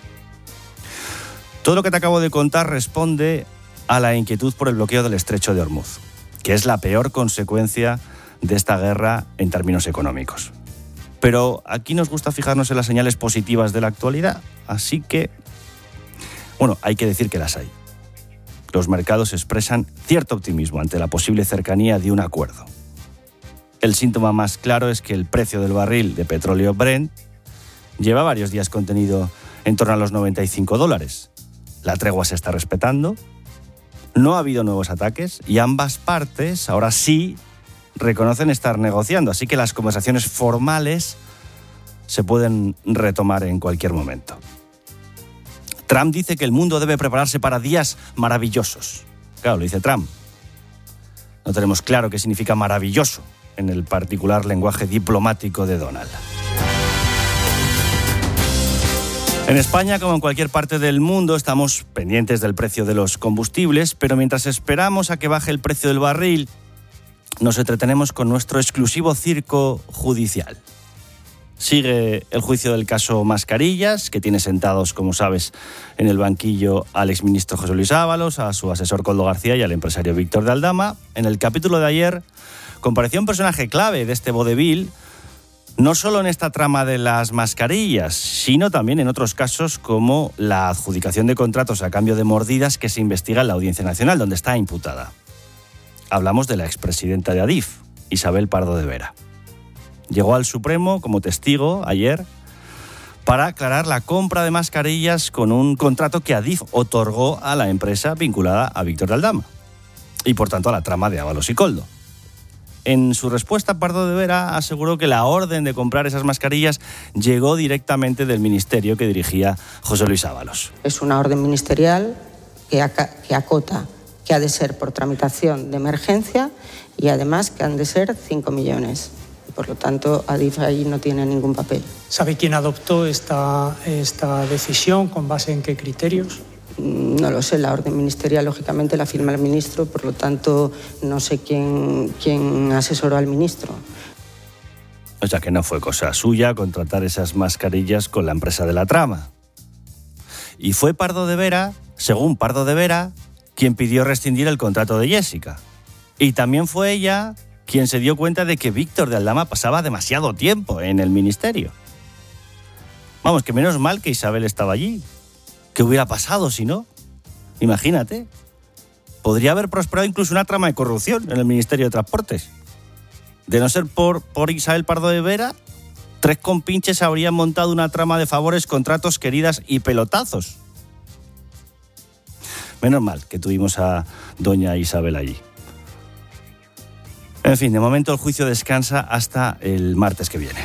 Todo lo que te acabo de contar responde a la inquietud por el bloqueo del estrecho de Ormuz, que es la peor consecuencia de esta guerra en términos económicos. Pero aquí nos gusta fijarnos en las señales positivas de la actualidad, así que, hay que decir que las hay. Los mercados expresan cierto optimismo ante la posible cercanía de un acuerdo. El síntoma más claro es que el precio del barril de petróleo Brent lleva varios días contenido en torno a los $95. La tregua se está respetando, no ha habido nuevos ataques y ambas partes, ahora sí, reconocen estar negociando, así que las conversaciones formales se pueden retomar en cualquier momento. Trump dice que el mundo debe prepararse para días maravillosos. Claro, lo dice Trump. No tenemos claro qué significa maravilloso en el particular lenguaje diplomático de Donald. En España, como en cualquier parte del mundo, estamos pendientes del precio de los combustibles, pero mientras esperamos a que baje el precio del barril, nos entretenemos con nuestro exclusivo circo judicial. Sigue el juicio del caso Mascarillas, que tiene sentados, como sabes, en el banquillo al exministro José Luis Ábalos, a su asesor Koldo García y al empresario Víctor de Aldama. En el capítulo de ayer compareció un personaje clave de este vodevil, no solo en esta trama de las mascarillas, sino también en otros casos como la adjudicación de contratos a cambio de mordidas que se investiga en la Audiencia Nacional, donde está imputada. Hablamos de la expresidenta de Adif, Isabel Pardo de Vera. Llegó al Supremo como testigo ayer para aclarar la compra de mascarillas con un contrato que Adif otorgó a la empresa vinculada a Víctor de Aldama y, por tanto, a la trama de Ábalos y Koldo. En su respuesta, Pardo de Vera aseguró que la orden de comprar esas mascarillas llegó directamente del ministerio que dirigía José Luis Ábalos. Es una orden ministerial que acota que ha de ser por tramitación de emergencia y además que han de ser 5 millones. Por lo tanto, Adif ahí no tiene ningún papel. ¿Sabe quién adoptó esta decisión? ¿Con base en qué criterios? No lo sé, la orden ministerial lógicamente la firma el ministro, por lo tanto no sé quién asesoró al ministro. O sea que no fue cosa suya contratar esas mascarillas con la empresa de la trama. Y fue Pardo de Vera, según Pardo de Vera, quien pidió rescindir el contrato de Jessica. Y también fue ella quien se dio cuenta de que Víctor de Aldama pasaba demasiado tiempo en el ministerio. Vamos, que menos mal que Isabel estaba allí. ¿Qué hubiera pasado si no? Imagínate. Podría haber prosperado incluso una trama de corrupción en el Ministerio de Transportes. De no ser por Isabel Pardo de Vera, 3 compinches habrían montado una trama de favores, contratos, queridas y pelotazos. Menos mal que tuvimos a doña Isabel allí. En fin, de momento el juicio descansa hasta el martes que viene.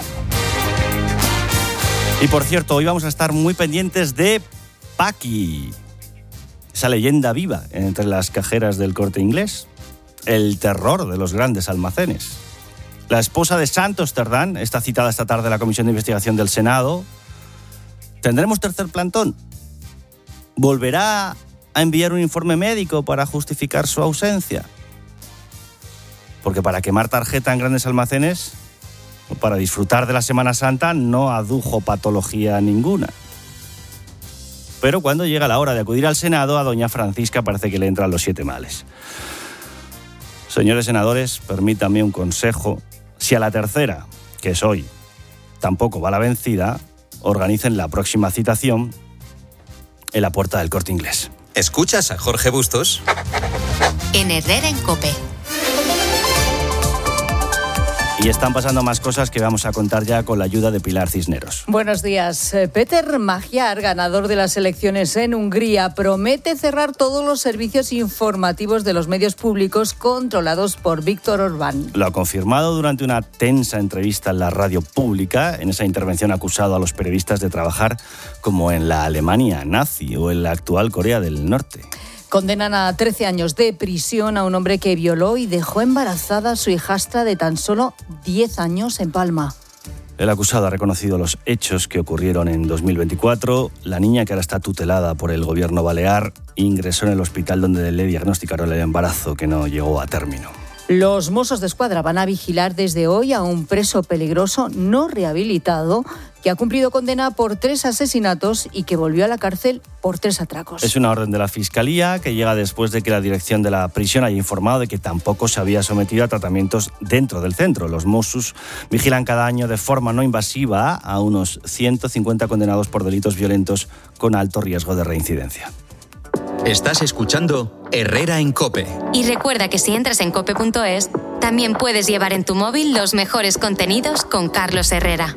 Y por cierto, hoy vamos a estar muy pendientes de Paqui, esa leyenda viva entre las cajeras del Corte Inglés, el terror de los grandes almacenes. La esposa de Santos Cerdán está citada esta tarde en la Comisión de Investigación del Senado. ¿Tendremos tercer plantón? ¿Volverá a enviar un informe médico para justificar su ausencia? Porque para quemar tarjeta en grandes almacenes, o para disfrutar de la Semana Santa, no adujo patología ninguna. Pero cuando llega la hora de acudir al Senado, a doña Francisca parece que le entran los 7 males. Señores senadores, permítanme un consejo. Si a la tercera, que es hoy, tampoco va la vencida, organicen la próxima citación en la puerta del Corte Inglés. ¿Escuchas a Jorge Bustos? En Herrera en COPE. Y están pasando más cosas que vamos a contar ya con la ayuda de Pilar Cisneros. Buenos días. Péter Magyar, ganador de las elecciones en Hungría, promete cerrar todos los servicios informativos de los medios públicos controlados por Víctor Orbán. Lo ha confirmado durante una tensa entrevista en la radio pública. En esa intervención ha acusado a los periodistas de trabajar como en la Alemania nazi o en la actual Corea del Norte. Condenan a 13 años de prisión a un hombre que violó y dejó embarazada a su hijastra de tan solo 10 años en Palma. El acusado ha reconocido los hechos que ocurrieron en 2024. La niña, que ahora está tutelada por el gobierno balear, ingresó en el hospital donde le diagnosticaron el embarazo que no llegó a término. Los Mossos d'Esquadra van a vigilar desde hoy a un preso peligroso no rehabilitado que ha cumplido condena por 3 asesinatos y que volvió a la cárcel por 3 atracos. Es una orden de la Fiscalía que llega después de que la dirección de la prisión haya informado de que tampoco se había sometido a tratamientos dentro del centro. Los Mossos vigilan cada año de forma no invasiva a unos 150 condenados por delitos violentos con alto riesgo de reincidencia. Estás escuchando Herrera en COPE. Y recuerda que si entras en cope.es, también puedes llevar en tu móvil los mejores contenidos con Carlos Herrera.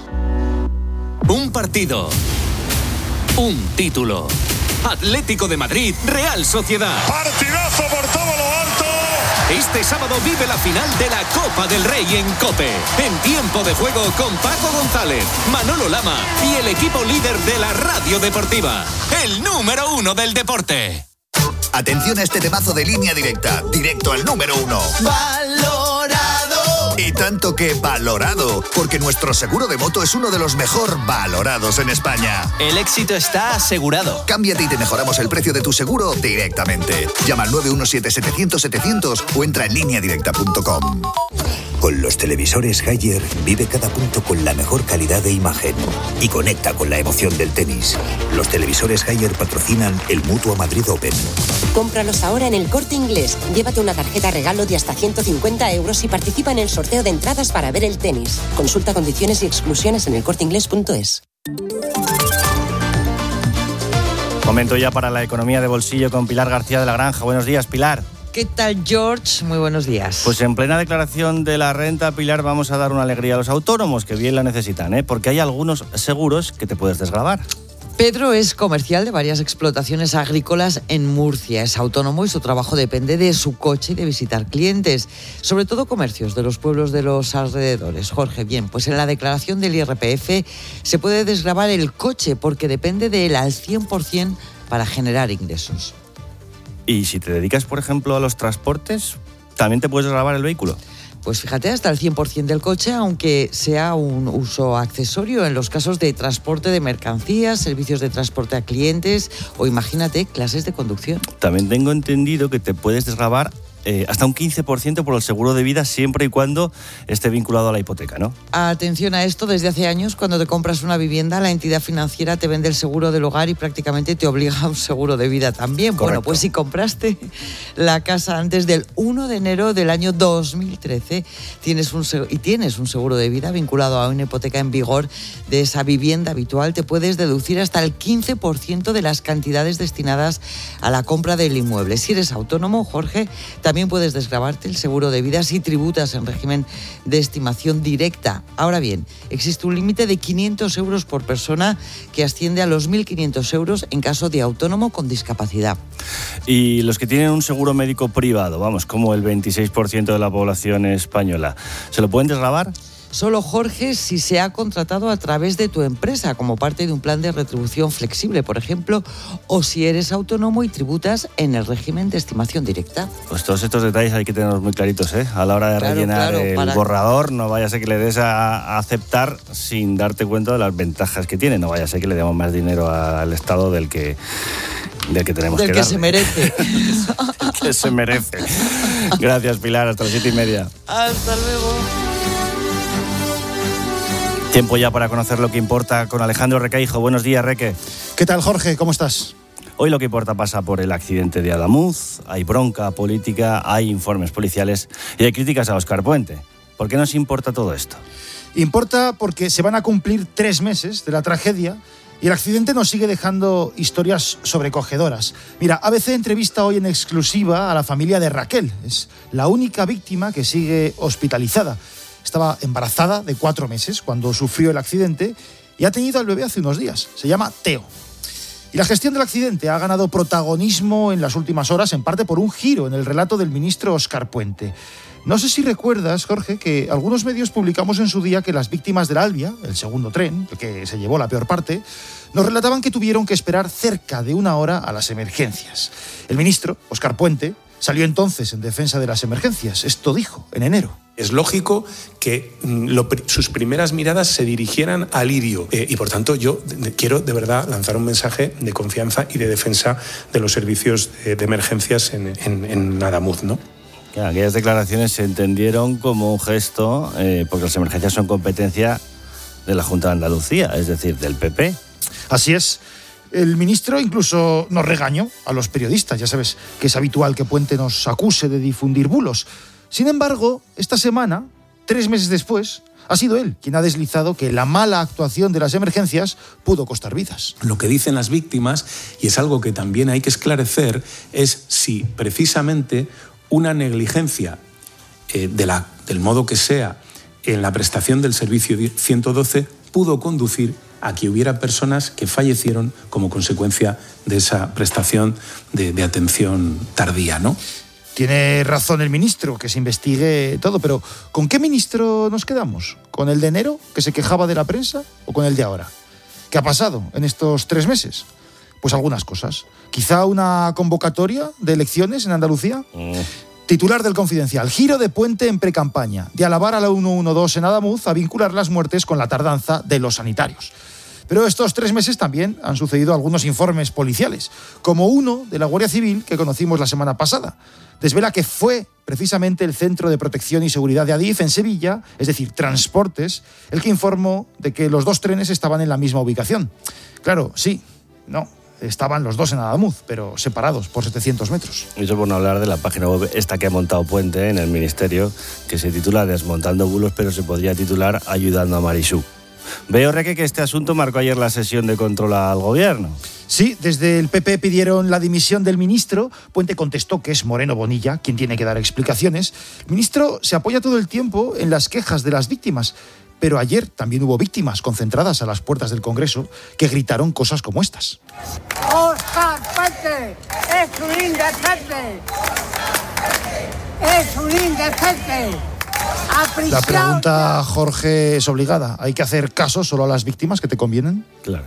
Un partido. Un título. Atlético de Madrid, Real Sociedad. Partidazo por todo lo alto. Este sábado vive la final de la Copa del Rey en COPE. En tiempo de juego con Paco González, Manolo Lama y el equipo líder de la radio deportiva. El número 1 del deporte. Atención a este temazo de Línea Directa. Directo al número 1. Valorado. Y tanto que valorado, porque nuestro seguro de moto es uno de los mejor valorados en España. El éxito está asegurado. Cámbiate y te mejoramos el precio de tu seguro directamente. Llama al 917-700-700 o entra en lineadirecta.com. Con los televisores Haier vive cada punto con la mejor calidad de imagen y conecta con la emoción del tenis. Los televisores Haier patrocinan el Mutua Madrid Open. Cómpralos ahora en El Corte Inglés. Llévate una tarjeta regalo de hasta 150 euros y participa en el sorteo de entradas para ver el tenis. Consulta condiciones y exclusiones en elcorteinglés.es. Momento ya para la economía de bolsillo con Pilar García de la Granja. Buenos días, Pilar. ¿Qué tal, George? Muy buenos días. Pues en plena declaración de la renta, Pilar, vamos a dar una alegría a los autónomos, que bien la necesitan, porque hay algunos seguros que te puedes desgravar. Pedro es comercial de varias explotaciones agrícolas en Murcia. Es autónomo y su trabajo depende de su coche y de visitar clientes, sobre todo comercios de los pueblos de los alrededores. Jorge, bien, pues en la declaración del IRPF se puede desgravar el coche porque depende de él al 100% para generar ingresos. Y si te dedicas, por ejemplo, a los transportes, ¿también te puedes desgravar el vehículo? Pues fíjate, hasta el 100% del coche, aunque sea un uso accesorio en los casos de transporte de mercancías, servicios de transporte a clientes o, imagínate, clases de conducción. También tengo entendido que te puedes desgravar hasta un 15% por el seguro de vida siempre y cuando esté vinculado a la hipoteca, ¿no? Atención a esto, desde hace años cuando te compras una vivienda, la entidad financiera te vende el seguro del hogar y prácticamente te obliga a un seguro de vida también. Correcto. Bueno, pues si compraste la casa antes del 1 de enero del año 2013 tienes un seguro de vida vinculado a una hipoteca en vigor de esa vivienda habitual, te puedes deducir hasta el 15% de las cantidades destinadas a la compra del inmueble. Si eres autónomo, Jorge, también puedes desgravarte el seguro de vida si tributas en régimen de estimación directa. Ahora bien, existe un límite de 500 euros por persona que asciende a los 1.500 euros en caso de autónomo con discapacidad. Y los que tienen un seguro médico privado, vamos, como el 26% de la población española, ¿se lo pueden desgravar? Solo, Jorge, si se ha contratado a través de tu empresa como parte de un plan de retribución flexible, por ejemplo, o si eres autónomo y tributas en el régimen de estimación directa. Pues todos estos detalles hay que tenerlos muy claritos, a la hora de rellenar el borrador. No vaya a ser que le des a aceptar sin darte cuenta de las ventajas que tiene. No vaya a ser que le demos más dinero al Estado del que tenemos del que que darle. se merece. Que se merece. Gracias, Pilar. Hasta las 7:30. Hasta luego. Tiempo ya para conocer lo que importa con Alejandro Requeijo. Buenos días, Reque. ¿Qué tal, Jorge? ¿Cómo estás? Hoy lo que importa pasa por el accidente de Adamuz. Hay bronca política, hay informes policiales y hay críticas a Óscar Puente. ¿Por qué nos importa todo esto? Importa porque se van a cumplir 3 meses de la tragedia y el accidente nos sigue dejando historias sobrecogedoras. Mira, ABC entrevista hoy en exclusiva a la familia de Raquel. Es la única víctima que sigue hospitalizada. Estaba embarazada de 4 meses cuando sufrió el accidente y ha tenido al bebé hace unos días. Se llama Teo. Y la gestión del accidente ha ganado protagonismo en las últimas horas, en parte por un giro en el relato del ministro Óscar Puente. No sé si recuerdas, Jorge, que algunos medios publicamos en su día que las víctimas del Albia, el segundo tren, el que se llevó la peor parte, nos relataban que tuvieron que esperar cerca de 1 hora a las emergencias. El ministro, Óscar Puente, salió entonces en defensa de las emergencias. Esto dijo en enero. Es lógico que sus primeras miradas se dirigieran a Lirio y, por tanto, yo quiero de verdad lanzar un mensaje de confianza y de defensa de los servicios de emergencias en Adamuz, ¿no? Aquellas declaraciones se entendieron como un gesto, porque las emergencias son competencia de la Junta de Andalucía, es decir, del PP. Así es. El ministro incluso nos regañó a los periodistas. Ya sabes que es habitual que Puente nos acuse de difundir bulos. Sin embargo, esta semana, 3 meses después, ha sido él quien ha deslizado que la mala actuación de las emergencias pudo costar vidas. Lo que dicen las víctimas, y es algo que también hay que esclarecer, es si precisamente una negligencia del modo que sea en la prestación del servicio 112 pudo conducir a que hubiera personas que fallecieron como consecuencia de esa prestación de atención tardía, ¿no? Tiene razón el ministro, que se investigue todo, pero ¿con qué ministro nos quedamos? ¿Con el de enero, que se quejaba de la prensa, o con el de ahora? ¿Qué ha pasado en estos 3 meses? Pues algunas cosas. ¿Quizá una convocatoria de elecciones en Andalucía? Titular del Confidencial: giro de Puente en precampaña, de alabar a la 112 en Adamuz a vincular las muertes con la tardanza de los sanitarios. Pero estos 3 meses también han sucedido algunos informes policiales, como uno de la Guardia Civil que conocimos la semana pasada. desvela que fue precisamente el Centro de Protección y Seguridad de Adif en Sevilla, es decir, Transportes, el que informó de que los 2 trenes estaban en la misma ubicación. Claro, sí, no, estaban los 2 en Adamuz, pero separados por 700 metros. Eso por no hablar de la página web esta que ha montado Puente en el Ministerio, que se titula Desmontando bulos, pero se podría titular Ayudando a Marisú. Veo, Reque, que este asunto marcó ayer la sesión de control al gobierno. Sí, desde el PP pidieron la dimisión del ministro. Puente contestó que es Moreno Bonilla quien tiene que dar explicaciones. El ministro se apoya todo el tiempo en las quejas de las víctimas, pero ayer también hubo víctimas concentradas a las puertas del Congreso que gritaron cosas como estas. ¡Óscar Puente es un indecente! ¡Es un indecente! La pregunta, Jorge, es obligada. ¿Hay que hacer caso solo a las víctimas que te convienen? Claro.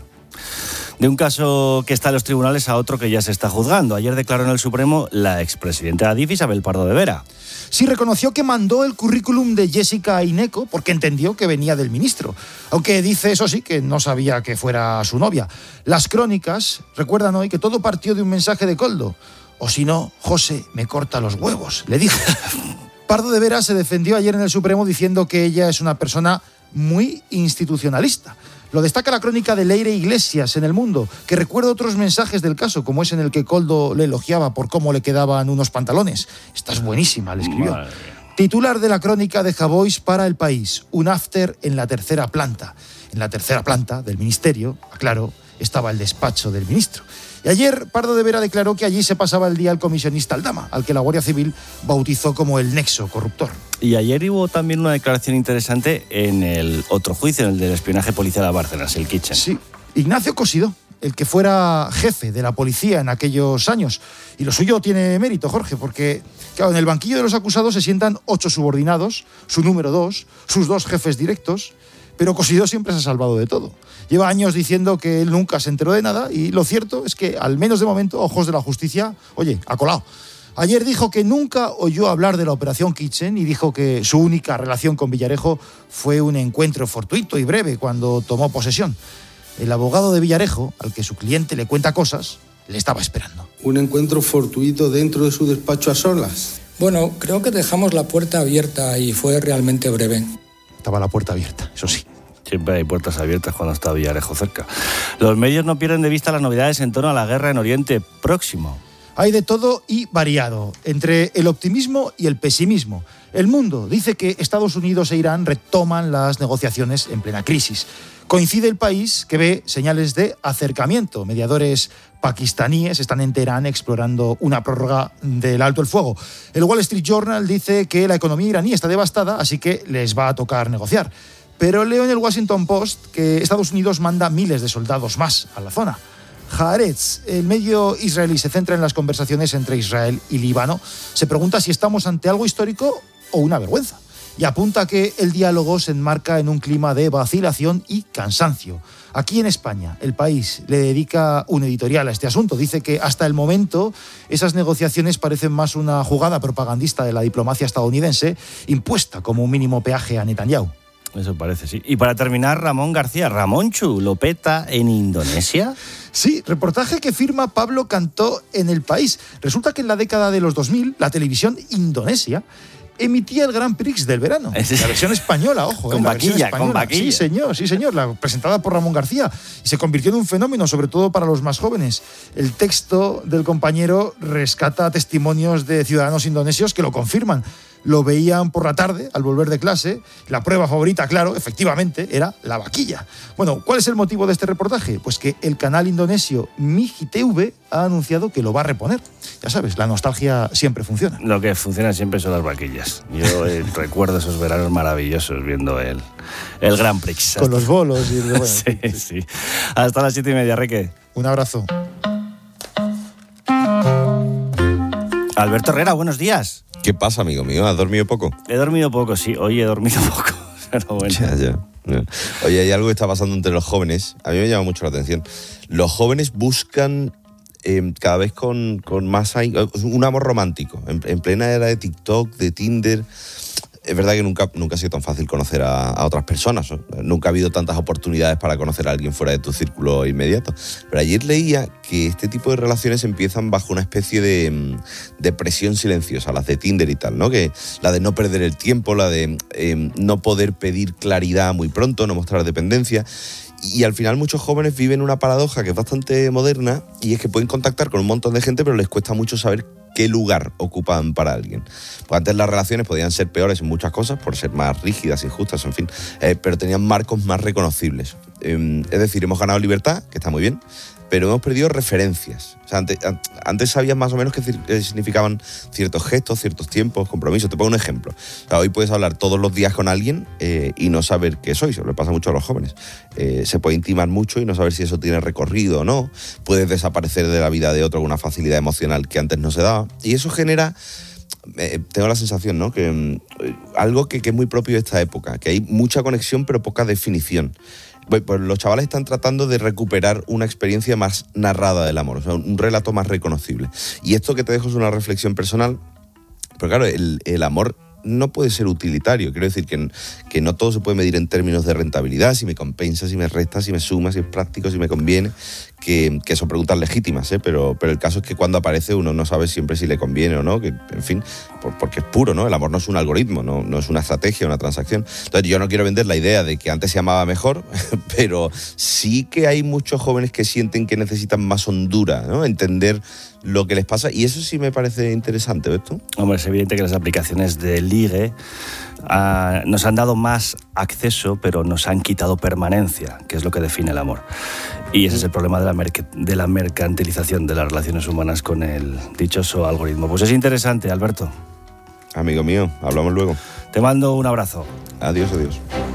De un caso que está en los tribunales a otro que ya se está juzgando. Ayer declaró en el Supremo la expresidenta de Adif, Isabel Pardo de Vera. Sí, reconoció que mandó el currículum de Jessica a Ineco porque entendió que venía del ministro. Aunque dice, eso sí, que no sabía que fuera su novia. Las crónicas recuerdan hoy que todo partió de un mensaje de Koldo. O si no, José me corta los huevos, le dijo. Pardo de Vera se defendió ayer en el Supremo diciendo que ella es una persona muy institucionalista. Lo destaca la crónica de Leire Iglesias en El Mundo, que recuerda otros mensajes del caso, como es en el que Koldo le elogiaba por cómo le quedaban unos pantalones. Esta es buenísima, le escribió. Titular de la crónica de Javois para El País, un after en la 3ª planta. En la 3ª planta del ministerio, aclaro, estaba el despacho del ministro. Y ayer Pardo de Vera declaró que allí se pasaba el día el comisionista Aldama, al que la Guardia Civil bautizó como el nexo corruptor. Y ayer hubo también una declaración interesante en el otro juicio, en el del espionaje policial a Bárcenas, el Kitchen. Sí, Ignacio Cosidó, el que fuera jefe de la policía en aquellos años. Y lo suyo tiene mérito, Jorge, porque claro, en el banquillo de los acusados se sientan 8 subordinados, su número 2, sus 2 jefes directos, pero Cosidó siempre se ha salvado de todo. Lleva años diciendo que él nunca se enteró de nada y lo cierto es que, al menos de momento, ojos de la justicia, oye, ha colado. Ayer dijo que nunca oyó hablar de la Operación Kitchen y dijo que su única relación con Villarejo fue un encuentro fortuito y breve cuando tomó posesión. El abogado de Villarejo, al que su cliente le cuenta cosas, le estaba esperando. ¿Un encuentro fortuito dentro de su despacho a solas? Bueno, creo que dejamos la puerta abierta y fue realmente breve. Estaba la puerta abierta, eso sí. Siempre hay puertas abiertas cuando está Villarejo cerca. Los medios no pierden de vista las novedades en torno a la guerra en Oriente Próximo. Hay de todo y variado, entre el optimismo y el pesimismo. El Mundo dice que Estados Unidos e Irán retoman las negociaciones en plena crisis. Coincide el país que ve señales de acercamiento. Mediadores pakistaníes están en Teherán explorando una prórroga del alto el fuego. El Wall Street Journal dice que la economía iraní está devastada, así que les va a tocar negociar. Pero leo en el Washington Post que Estados Unidos manda miles de soldados más a la zona. Haaretz, el medio israelí, se centra en las conversaciones entre Israel y Líbano. Se pregunta si estamos ante algo histórico o una vergüenza. Y apunta que el diálogo se enmarca en un clima de vacilación y cansancio. Aquí en España, El País le dedica un editorial a este asunto. Dice que hasta el momento esas negociaciones parecen más una jugada propagandista de la diplomacia estadounidense, impuesta como un mínimo peaje a Netanyahu. Eso parece, sí. Y para terminar, Ramón García, Ramonchu, ¿lo peta en Indonesia? Sí, reportaje que firma Pablo Cantó en El País. Resulta que en la década de los 2000, la televisión indonesia emitía el Grand Prix del verano. La versión española, ojo. Con vaquilla, con vaquilla. Sí, señor, la presentada por Ramón García. Y se convirtió en un fenómeno, sobre todo para los más jóvenes. El texto del compañero rescata testimonios de ciudadanos indonesios que lo confirman. Lo veían por la tarde, al volver de clase. La prueba favorita, claro, efectivamente, era la vaquilla. Bueno, ¿cuál es el motivo de este reportaje? Pues que el canal indonesio Miji TV ha anunciado que lo va a reponer. Ya sabes, la nostalgia siempre funciona. Lo que funciona siempre son las vaquillas. Yo recuerdo esos veranos maravillosos viendo el Grand Prix. Con los bolos y el... Bueno, sí. Hasta las 7:30, Reque. Un abrazo. Alberto Herrera, buenos días. ¿Qué pasa, amigo mío? ¿Has dormido poco? He dormido poco, sí. Hoy he dormido poco. Pero bueno. Ya. Oye, hay algo que está pasando entre los jóvenes. A mí me llama mucho la atención. Los jóvenes buscan cada vez con más un amor romántico. En plena era de TikTok, de Tinder. es verdad que nunca ha sido tan fácil conocer a otras personas, ¿no? Nunca ha habido tantas oportunidades para conocer a alguien fuera de tu círculo inmediato. Pero ayer leía que este tipo de relaciones empiezan bajo una especie de presión silenciosa, las de Tinder y tal, ¿no? Que la de no perder el tiempo, la de no poder pedir claridad muy pronto, no mostrar dependencia. Y al final muchos jóvenes viven una paradoja que es bastante moderna, y es que pueden contactar con un montón de gente, pero les cuesta mucho saber qué lugar ocupan para alguien. Pues antes las relaciones podían ser peores en muchas cosas, por ser más rígidas, injustas, en fin, pero tenían marcos más reconocibles. Es decir, hemos ganado libertad, que está muy bien, pero hemos perdido referencias. O sea, antes sabías más o menos qué significaban ciertos gestos, ciertos tiempos, compromisos. Te pongo un ejemplo. O sea, hoy puedes hablar todos los días con alguien y no saber qué sois. Eso le pasa mucho a los jóvenes. Se puede intimar mucho y no saber si eso tiene recorrido o no. Puedes desaparecer de la vida de otro con una facilidad emocional que antes no se daba. Y eso genera... tengo la sensación, ¿no?, que algo que es muy propio de esta época, que hay mucha conexión pero poca definición. Pues los chavales están tratando de recuperar una experiencia más narrada del amor, o sea, un relato más reconocible. Y esto que te dejo es una reflexión personal, pero claro, el amor no puede ser utilitario. Quiero decir que no todo se puede medir en términos de rentabilidad, si me compensa, si me resta, si me suma, si es práctico, si me conviene, que son preguntas legítimas, pero el caso es que cuando aparece uno no sabe siempre si le conviene o no, que en fin, porque es puro, ¿no? El amor no es un algoritmo, no es una estrategia, una transacción. Entonces yo no quiero vender la idea de que antes se amaba mejor, pero sí que hay muchos jóvenes que sienten que necesitan más hondura, ¿no? Entender lo que les pasa, y eso sí me parece interesante, ¿ves tú? Hombre, es evidente que las aplicaciones de ligue nos han dado más acceso, pero nos han quitado permanencia, que es lo que define el amor. Y ese es el problema de la mercantilización de las relaciones humanas con el dichoso algoritmo. Pues es interesante, Alberto. Amigo mío, hablamos luego. Te mando un abrazo. Adiós, adiós.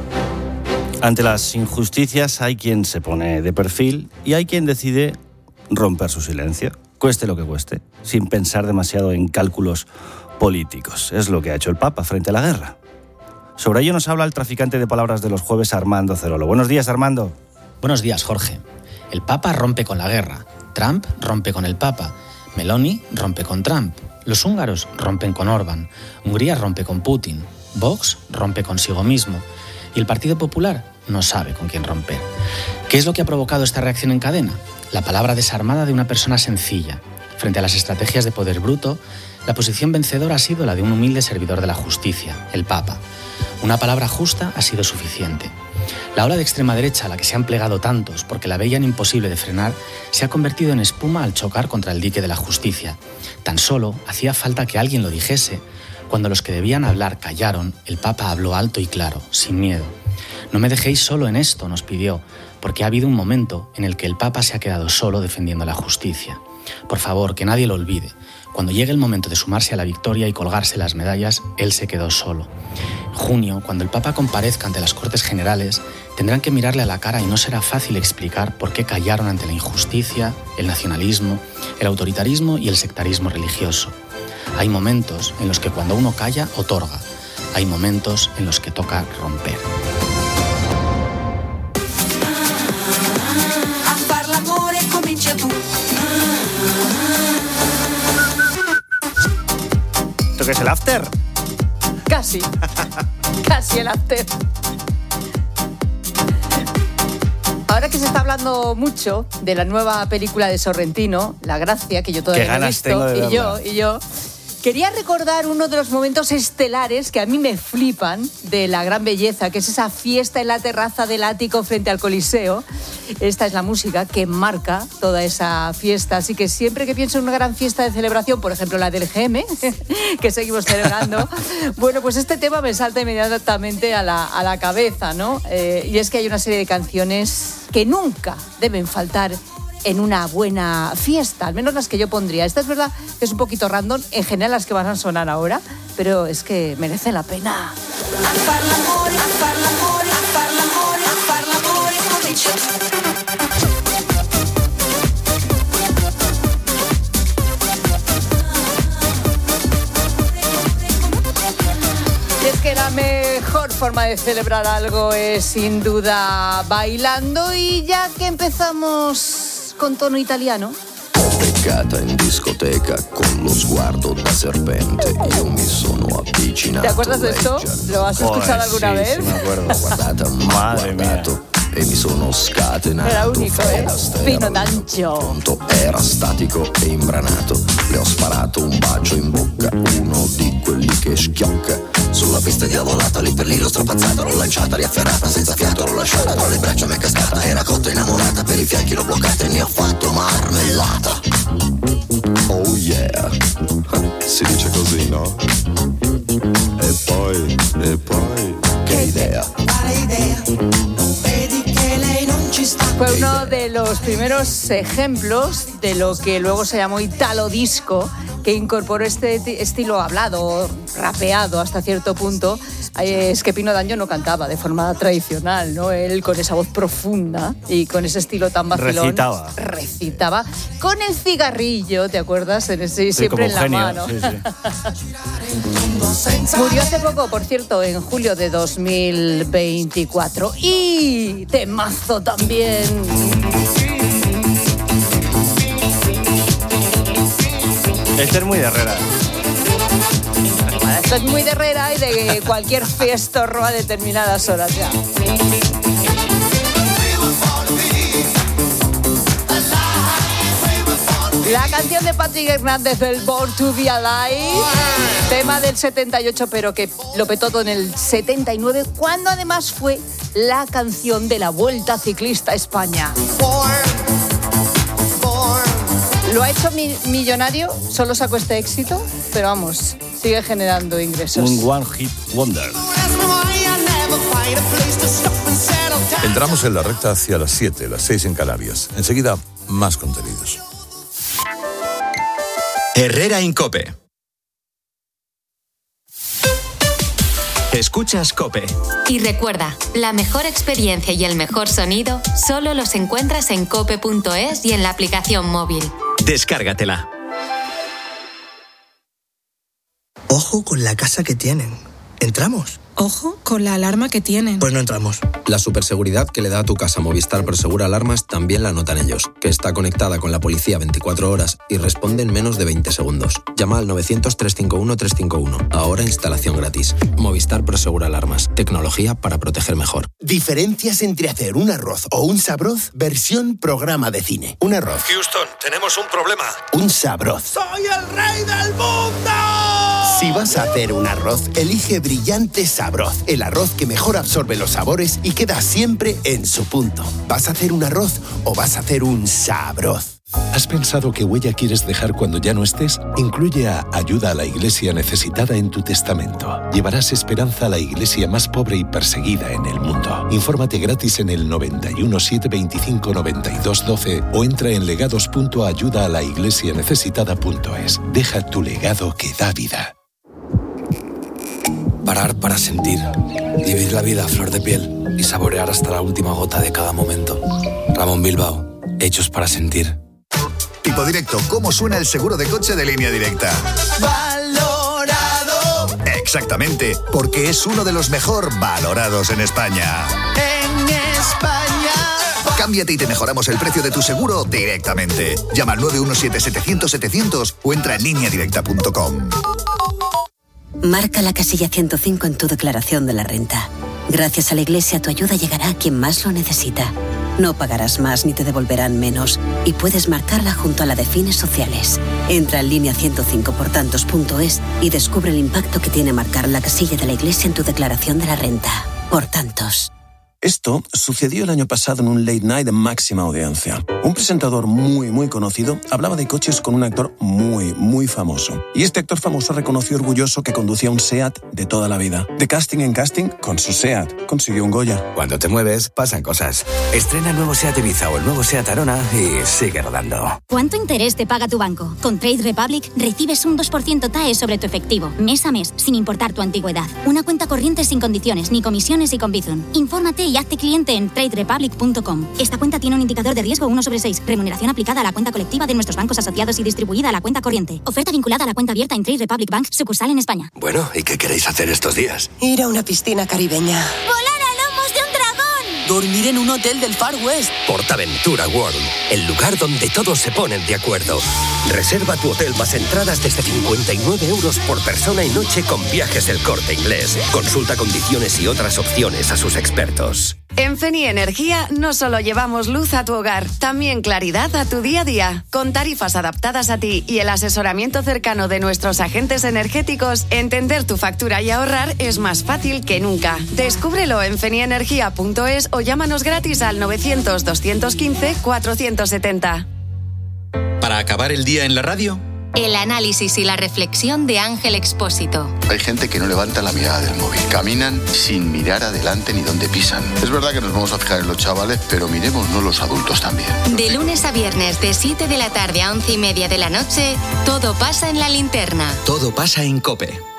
Ante las injusticias hay quien se pone de perfil y hay quien decide romper su silencio, cueste lo que cueste, sin pensar demasiado en cálculos políticos. Es lo que ha hecho el Papa frente a la guerra. Sobre ello nos habla el traficante de palabras de los jueves, Armando Cerolo. Buenos días, Armando. Buenos días, Jorge. El Papa rompe con la guerra, Trump rompe con el Papa, Meloni rompe con Trump, los húngaros rompen con Orbán, Hungría rompe con Putin, Vox rompe consigo mismo y el Partido Popular no sabe con quién romper. ¿Qué es lo que ha provocado esta reacción en cadena? La palabra desarmada de una persona sencilla. Frente a las estrategias de poder bruto, la posición vencedora ha sido la de un humilde servidor de la justicia, el Papa. Una palabra justa ha sido suficiente. La ola de extrema derecha a la que se han plegado tantos porque la veían imposible de frenar se ha convertido en espuma al chocar contra el dique de la justicia. Tan solo hacía falta que alguien lo dijese. Cuando los que debían hablar callaron, el Papa habló alto y claro, sin miedo. No me dejéis solo en esto, nos pidió, porque ha habido un momento en el que el Papa se ha quedado solo defendiendo la justicia. Por favor, que nadie lo olvide. Cuando llegue el momento de sumarse a la victoria y colgarse las medallas, él se quedó solo. En junio, cuando el Papa comparezca ante las Cortes Generales, tendrán que mirarle a la cara y no será fácil explicar por qué callaron ante la injusticia, el nacionalismo, el autoritarismo y el sectarismo religioso. Hay momentos en los que cuando uno calla, otorga. Hay momentos en los que toca romper. ¿Esto qué es el after? Casi. Casi el after. Ahora que se está hablando mucho de la nueva película de Sorrentino, La Gracia, que yo todavía no he visto, y yo quería recordar uno de los momentos estelares que a mí me flipan de La Gran Belleza, que es esa fiesta en la terraza del ático frente al Coliseo. Esta es la música que marca toda esa fiesta, así que siempre que pienso en una gran fiesta de celebración, por ejemplo la del GM, que seguimos celebrando, bueno, pues este tema me salta inmediatamente a la cabeza, ¿no? Y es que hay una serie de canciones que nunca deben faltar en una buena fiesta, al menos las que yo pondría. Esta es verdad que es un poquito random, en general las que van a sonar ahora, pero es que merece la pena. Y es que la mejor forma de celebrar algo es sin duda bailando, y ya que empezamos con tono italiano, beccata in discoteca con lo sguardo da serpente. Io mi sono avvicinato. ¿Te acuerdas de esto? ¿Lo has escuchado alguna vez? Sí, me acuerdo. Guardata, Madre mía. E mi sono scatenato. Era único, Pino D'Angio. Pronto, era statico e imbranato. Le ho sparato un bacio in bocca, uno di quelli che schiocca. Sulla pista diavolata, lì per lì l'ho strappazzata, l'ho lanciata, riafferrata, senza fiato l'ho lasciata, tra le braccia mi è cascata, era cotta innamorata, per i fianchi l'ho bloccata e ne ho fatto marmellata. Oh yeah, si dice così, no? E poi, che idea? Quale idea? Non vedi che lei non ci sta. Fue uno de los primeros ejemplos de lo que luego se llamó Italo Disco, que incorporó este estilo hablado, rapeado hasta cierto punto. Es que Pino D'Angio no cantaba de forma tradicional, ¿no? Él con esa voz profunda y con ese estilo tan vacilón. Recitaba con el cigarrillo, ¿te acuerdas? Siempre en la mano. Sí. Murió hace poco, por cierto, en julio de 2024. Y temazo también. Este es muy de Herrera. Esto es muy de Herrera y de cualquier fiestorro a determinadas horas ya. La canción de Patrick Hernández, del Born to Be Alive, tema del 78, pero que lo petó todo en el 79, cuando además fue la canción de la Vuelta Ciclista a España. Lo ha hecho millonario, solo sacó este éxito, pero vamos, sigue generando ingresos. Un one hit wonder. Entramos en la recta hacia las 7, las 6 en Canarias. Enseguida, más contenidos. Herrera en COPE. Escuchas COPE. Y recuerda, la mejor experiencia y el mejor sonido solo los encuentras en cope.es y en la aplicación móvil. Descárgatela. Ojo con la casa que tienen. ¿Entramos? Ojo con la alarma que tienen. Pues no entramos. La superseguridad que le da a tu casa Movistar Prosegura Alarmas también la notan ellos, que está conectada con la policía 24 horas y responde en menos de 20 segundos. Llama al 900-351-351. Ahora instalación gratis. Movistar Prosegura Alarmas. Tecnología para proteger mejor. Diferencias entre hacer un arroz o un sabroz versión programa de cine. Un arroz. Houston, tenemos un problema. Un sabroz. ¡Soy el rey del mundo! Si vas a hacer un arroz, elige Brillante Sabroz. El arroz que mejor absorbe los sabores y queda siempre en su punto. ¿Vas a hacer un arroz o vas a hacer un sabroz? ¿Has pensado qué huella quieres dejar cuando ya no estés? Incluye a Ayuda a la Iglesia Necesitada en tu testamento. Llevarás esperanza a la iglesia más pobre y perseguida en el mundo. Infórmate gratis en el 91 725 92 12 o entra en legados.ayudaalaIglesianecesitada.es. Deja tu legado que da vida. Parar para sentir, vivir la vida a flor de piel y saborear hasta la última gota de cada momento. Ramón Bilbao, hechos para sentir. Tipo Directo, ¿cómo suena el seguro de coche de Línea Directa? Valorado. Exactamente, porque es uno de los mejor valorados en España. En España. Cámbiate y te mejoramos el precio de tu seguro directamente. Llama al 917-700-700 o entra en lineadirecta.com. Marca la casilla 105 en tu declaración de la renta. Gracias a la Iglesia, tu ayuda llegará a quien más lo necesita. No pagarás más ni te devolverán menos y puedes marcarla junto a la de fines sociales. Entra en línea105portantos.es y descubre el impacto que tiene marcar la casilla de la Iglesia en tu declaración de la renta. Por tantos. Esto sucedió el año pasado en un late night de máxima audiencia. Un presentador muy conocido hablaba de coches con un actor muy famoso. Y este actor famoso reconoció orgulloso que conducía un SEAT de toda la vida. De casting en casting, con su SEAT consiguió un Goya. Cuando te mueves, pasan cosas. Estrena el nuevo SEAT Ibiza o el nuevo SEAT Arona y sigue rodando. ¿Cuánto interés te paga tu banco? Con Trade Republic recibes un 2% TAE sobre tu efectivo, mes a mes, sin importar tu antigüedad. Una cuenta corriente sin condiciones, ni comisiones y con Bizum. Infórmate y hazte cliente en traderepublic.com. Esta cuenta tiene un indicador de riesgo 1/6. Remuneración aplicada a la cuenta colectiva de nuestros bancos asociados y distribuida a la cuenta corriente. Oferta vinculada a la cuenta abierta en Trade Republic Bank, sucursal en España. Bueno, ¿y qué queréis hacer estos días? Ir a una piscina caribeña. ¡Volar a lomos de un dragón! dormir en un hotel del Far West. PortAventura World, el lugar donde todos se ponen de acuerdo. Reserva tu hotel más entradas desde 59 euros por persona y noche con Viajes El Corte Inglés. Consulta condiciones y otras opciones a sus expertos. En Feni Energía no solo llevamos luz a tu hogar, también claridad a tu día a día. Con tarifas adaptadas a ti y el asesoramiento cercano de nuestros agentes energéticos, entender tu factura y ahorrar es más fácil que nunca. Descúbrelo en fenienergia.es o llámanos gratis al 900-215-470. Para acabar el día en la radio, el análisis y la reflexión de Ángel Expósito. Hay gente que no levanta la mirada del móvil. Caminan sin mirar adelante ni dónde pisan. Es verdad que nos vamos a fijar en los chavales, pero miremosnos los adultos también. De lunes a viernes, de 7 de la tarde a 11:30 de la noche, todo pasa en La Linterna. Todo pasa en COPE.